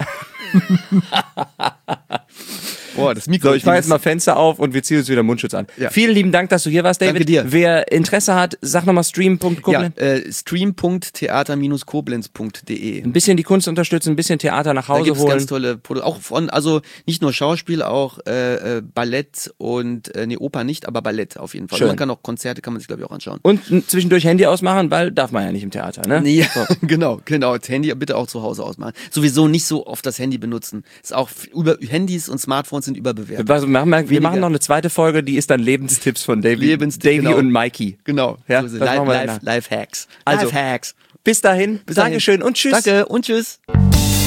Boah, das Mikro. So, ich mache jetzt mal Fenster auf und wir ziehen uns wieder Mundschutz an. Ja. Vielen lieben Dank, dass du hier warst, David. Danke dir. Wer Interesse hat, sag nochmal stream punkt koblenz. Ja, äh, stream punkt theater Bindestrich koblenz punkt de. Ein bisschen die Kunst unterstützen, ein bisschen Theater nach Hause da gibt's holen. Ganz tolle Produkte, auch von, also nicht nur Schauspiel, auch äh, Ballett und, äh, nee, Oper nicht, aber Ballett auf jeden Fall. Schön. Man kann auch Konzerte, kann man sich glaube ich auch anschauen. Und zwischendurch Handy ausmachen, weil darf man ja nicht im Theater, ne? Ja, so. genau, genau. Das Handy bitte auch zu Hause ausmachen. Sowieso nicht so oft das Handy benutzen. Ist auch über Handys und Smartphones sind überbewertet. Also wir machen, wir machen noch eine zweite Folge, die ist dann Lebenstipps von Davy, Lebens- Davy genau. und Mikey. Genau. Ja, so, das machen wir live, live, live Hacks. Also, Live Hacks. Bis dahin, Bis Dankeschön dahin. und tschüss. Danke und tschüss.